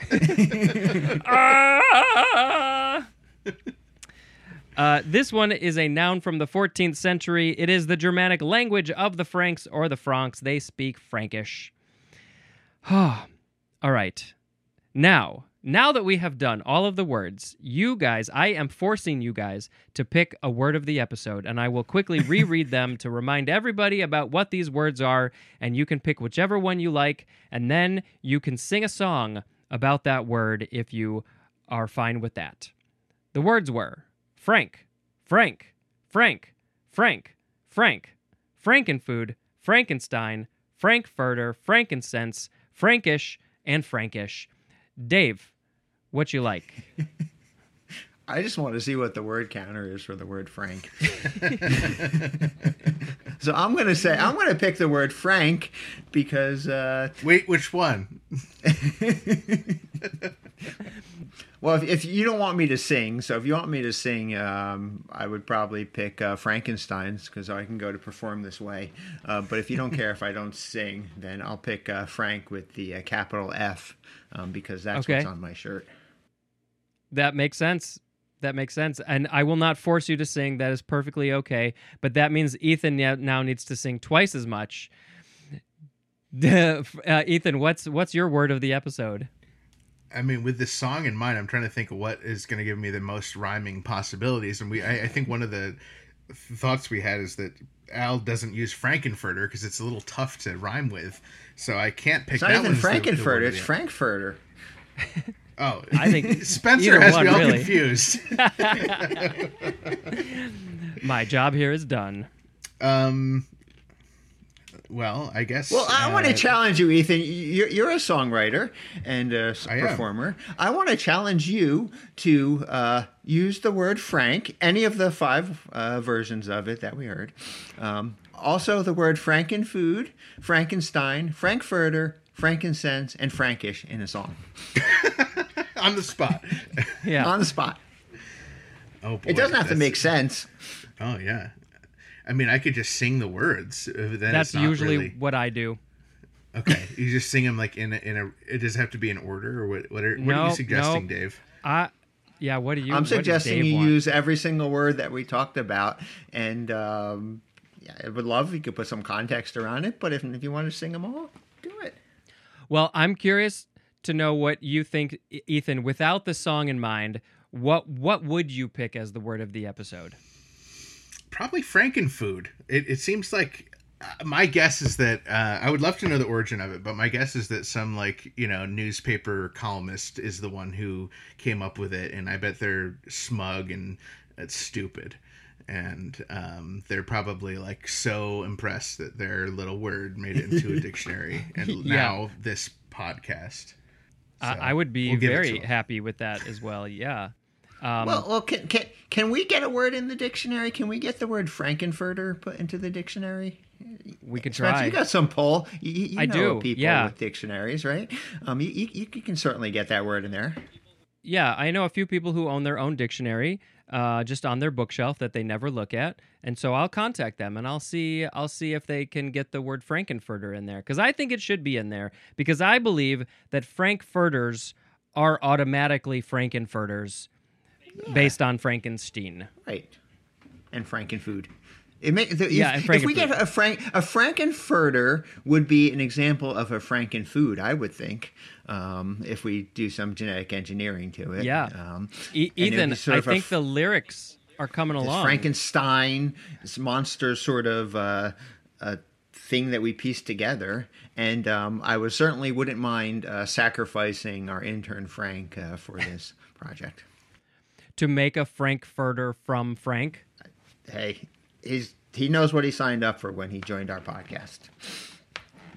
Ah! Uh, this one is a noun from the fourteenth century. It is the Germanic language of the Franks or the Franks. They speak Frankish. All right. Now, now that we have done all of the words, you guys, I am forcing you guys to pick a word of the episode, and I will quickly reread them to remind everybody about what these words are, and you can pick whichever one you like, and then you can sing a song about that word if you are fine with that. The words were Frank, Frank, Frank, Frank, Frank, Frankenfood, Frankenstein, Frankfurter, frankincense, Frankish, and Frankish. Dave, what you like? I just want to see what the word counter is for the word Frank. So I'm going to say, I'm going to pick the word Frank because... Uh, Wait, which one? Well, if, if you don't want me to sing, so if you want me to sing, um, I would probably pick uh, Frankenstein's because I can go to Perform This Way. Uh, but if you don't care if I don't sing, then I'll pick uh, Frank with the uh, capital F um, because that's Okay. what's on my shirt. That makes sense. That makes sense. And I will not force you to sing. That is perfectly okay. But that means Ethan now needs to sing twice as much. uh, Ethan, what's what's your word of the episode? I mean, with this song in mind, I'm trying to think of what is going to give me the most rhyming possibilities. And we, I, I think one of the thoughts we had is that Al doesn't use Frankenfurter because it's a little tough to rhyme with. So I can't pick It's not that even one. as the- the Frankenfurter, word it's yet. Frankfurter. Oh, I think Spencer either has one, me all really. confused. My job here is done. um. Well, I guess. Well, I uh, want to challenge you, Ethan. You're, you're a songwriter and a s- I am. performer. I want to challenge you to uh, use the word Frank, any of the five uh, versions of it that we heard. Um, also, the word Frankenfood, Frankenstein, Frankfurter, frankincense, and Frankish in a song. on the spot. Yeah. On the spot. Oh boy, It doesn't have to that's- make sense. Oh yeah. I mean, I could just sing the words. uh, Then That's it's not usually really... what I do. Okay. You just sing them like in a, in a. It does have to be in order, or what? What are, what are Nope, you suggesting, nope. Dave? I, yeah, what do you I'm what does suggesting Dave you want? use every single word that we talked about, and um, yeah, I would love if you could put some context around it. But if if you want to sing them all, do it. Well, I'm curious to know what you think, E- Ethan, without the song in mind, what what would you pick as the word of the episode? Probably Frankenfood. It, it seems like uh, my guess is that uh, I would love to know the origin of it, but my guess is that some like you know newspaper columnist is the one who came up with it, and I bet they're smug and it's stupid, and um, they're probably like so impressed that their little word made it into a dictionary, and Yeah. now this podcast. I, So, I would be we'll give it to very them. happy with that as well. Yeah. Um, Well, well, can, can can we get a word in the dictionary? Can we get the word Frankenfurter put into the dictionary? we could Spencer, try. you got some pull. You, you I know do, people yeah. with dictionaries, right? Um, you, you you can certainly get that word in there. Yeah, I know a few people who own their own dictionary, uh, just on their bookshelf that they never look at, and so I'll contact them and I'll see I'll see if they can get the word Frankenfurter in there because I think it should be in there because I believe that Frankfurters are automatically Frankenfurters based on Frankenstein. Right. And Frankenfood. It make, the, Yeah, if, and if we get Frankenfood. a Frank a Frankenfurter would be an example of a Frankenfood, I would think, um, if we do some genetic engineering to it. Yeah. Um, E- and it would Ethan, be sort I of a think f- the lyrics are coming this along. Frankenstein, this monster sort of uh, uh, thing that we pieced together. And um, I would certainly wouldn't mind uh, sacrificing our intern Frank uh, for this project. To make a Frankfurter from Frank. Hey, he's he knows what he signed up for when he joined our podcast.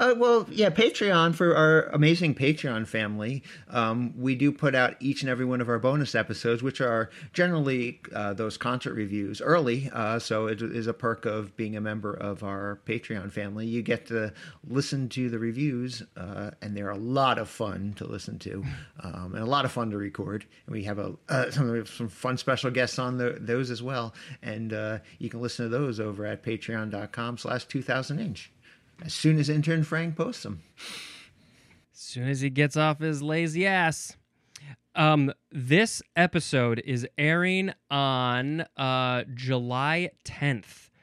Uh, well, yeah, Patreon, for our amazing Patreon family, um, we do put out each and every one of our bonus episodes, which are generally uh, those concert reviews early. Uh, so it is a perk of being a member of our Patreon family. You get to listen to the reviews, uh, and they're a lot of fun to listen to, um, and a lot of fun to record. And we have a uh, some, some fun special guests on the, those as well. And uh, you can listen to those over at patreon.com slash 2000inch. As soon as intern Frank posts them. As soon as he gets off his lazy ass. Um, this episode is airing on uh, July tenth.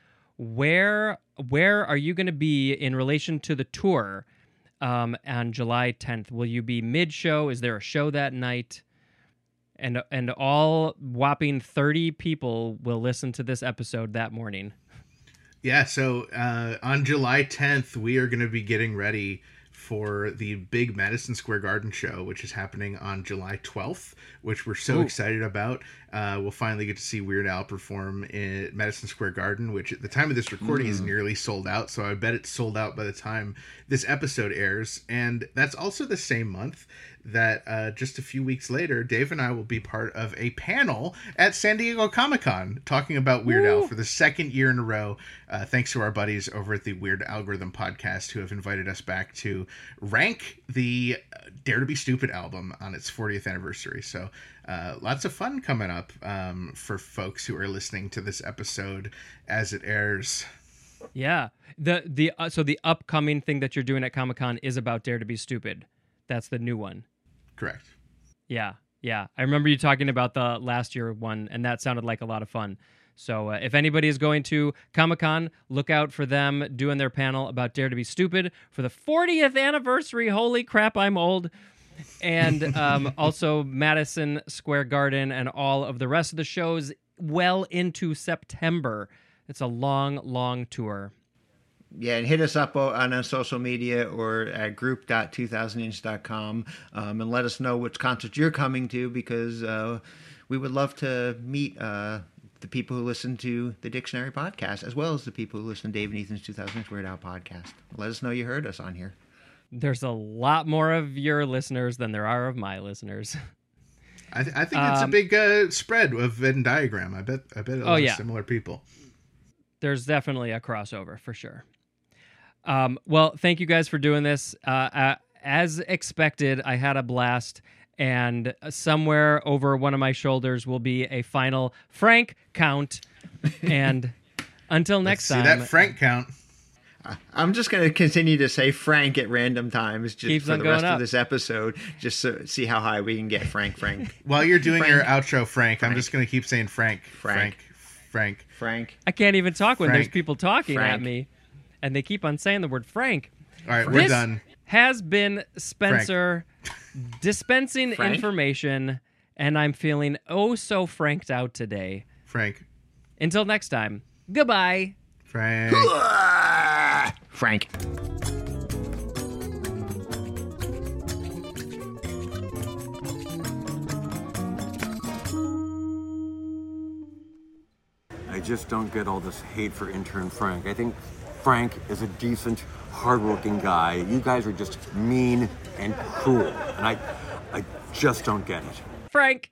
Where where are you going to be in relation to the tour um, on July tenth? Will you be mid-show? Is there a show that night? And and all whopping thirty people will listen to this episode that morning. Yeah, so uh, on July tenth, we are going to be getting ready for the big Madison Square Garden show, which is happening on July twelfth, which we're so Ooh. excited about. Uh, we'll finally get to see Weird Al perform in Madison Square Garden, which at the time of this recording mm. is nearly sold out. So I bet it's sold out by the time this episode airs. And that's also the same month that uh, just a few weeks later, Dave and I will be part of a panel at San Diego Comic-Con talking about Weird Woo. Al for the second year in a row. Uh, thanks to our buddies over at the Weird Algorithm podcast who have invited us back to rank the Dare to Be Stupid album on its fortieth anniversary. So uh, lots of fun coming up um, for folks who are listening to this episode as it airs. Yeah. The the uh, so the upcoming thing that you're doing at Comic-Con is about Dare to Be Stupid. That's the new one. Correct. Yeah, yeah. I remember you talking about the last year one, and that sounded like a lot of fun. So uh, if anybody is going to Comic-Con, look out for them doing their panel about Dare to Be Stupid for the fortieth anniversary. Holy crap, I'm old. And um, also Madison Square Garden and all of the rest of the shows well into September. It's a long, long tour. Yeah, and hit us up on our social media or at group dot two thousand inch dot com um, and let us know which concert you're coming to, because uh, we would love to meet uh, the people who listen to the Dictionary podcast, as well as the people who listen to Dave and Ethan's two thousand inch Weird Al podcast. Let us know you heard us on here. There's a lot more of your listeners than there are of my listeners. I, th- I think it's um, a big uh, spread of Venn diagram. I bet I bet a lot oh, yeah. of similar people. There's definitely a crossover for sure. Um, well, thank you guys for doing this. Uh, uh, as expected, I had a blast, and somewhere over one of my shoulders will be a final Frank count. And until next Let's time, see that Frank count. I'm just going to continue to say Frank at random times just Keeps for the rest up. of this episode, just to see how high we can get Frank, Frank. While you're doing Frank. your outro, Frank, Frank, I'm just going to keep saying Frank, Frank, Frank, Frank. Frank. I can't even talk when Frank. there's people talking Frank. at me, and they keep on saying the word Frank. All right, this we're done. Has been Spencer dispensing Frank? information, and I'm feeling oh so franked out today. Frank. Until next time, goodbye. Frank. Frank. I just don't get all this hate for intern Frank. I think Frank is a decent, hardworking guy. You guys are just mean and cruel, and I, I just don't get it. Frank.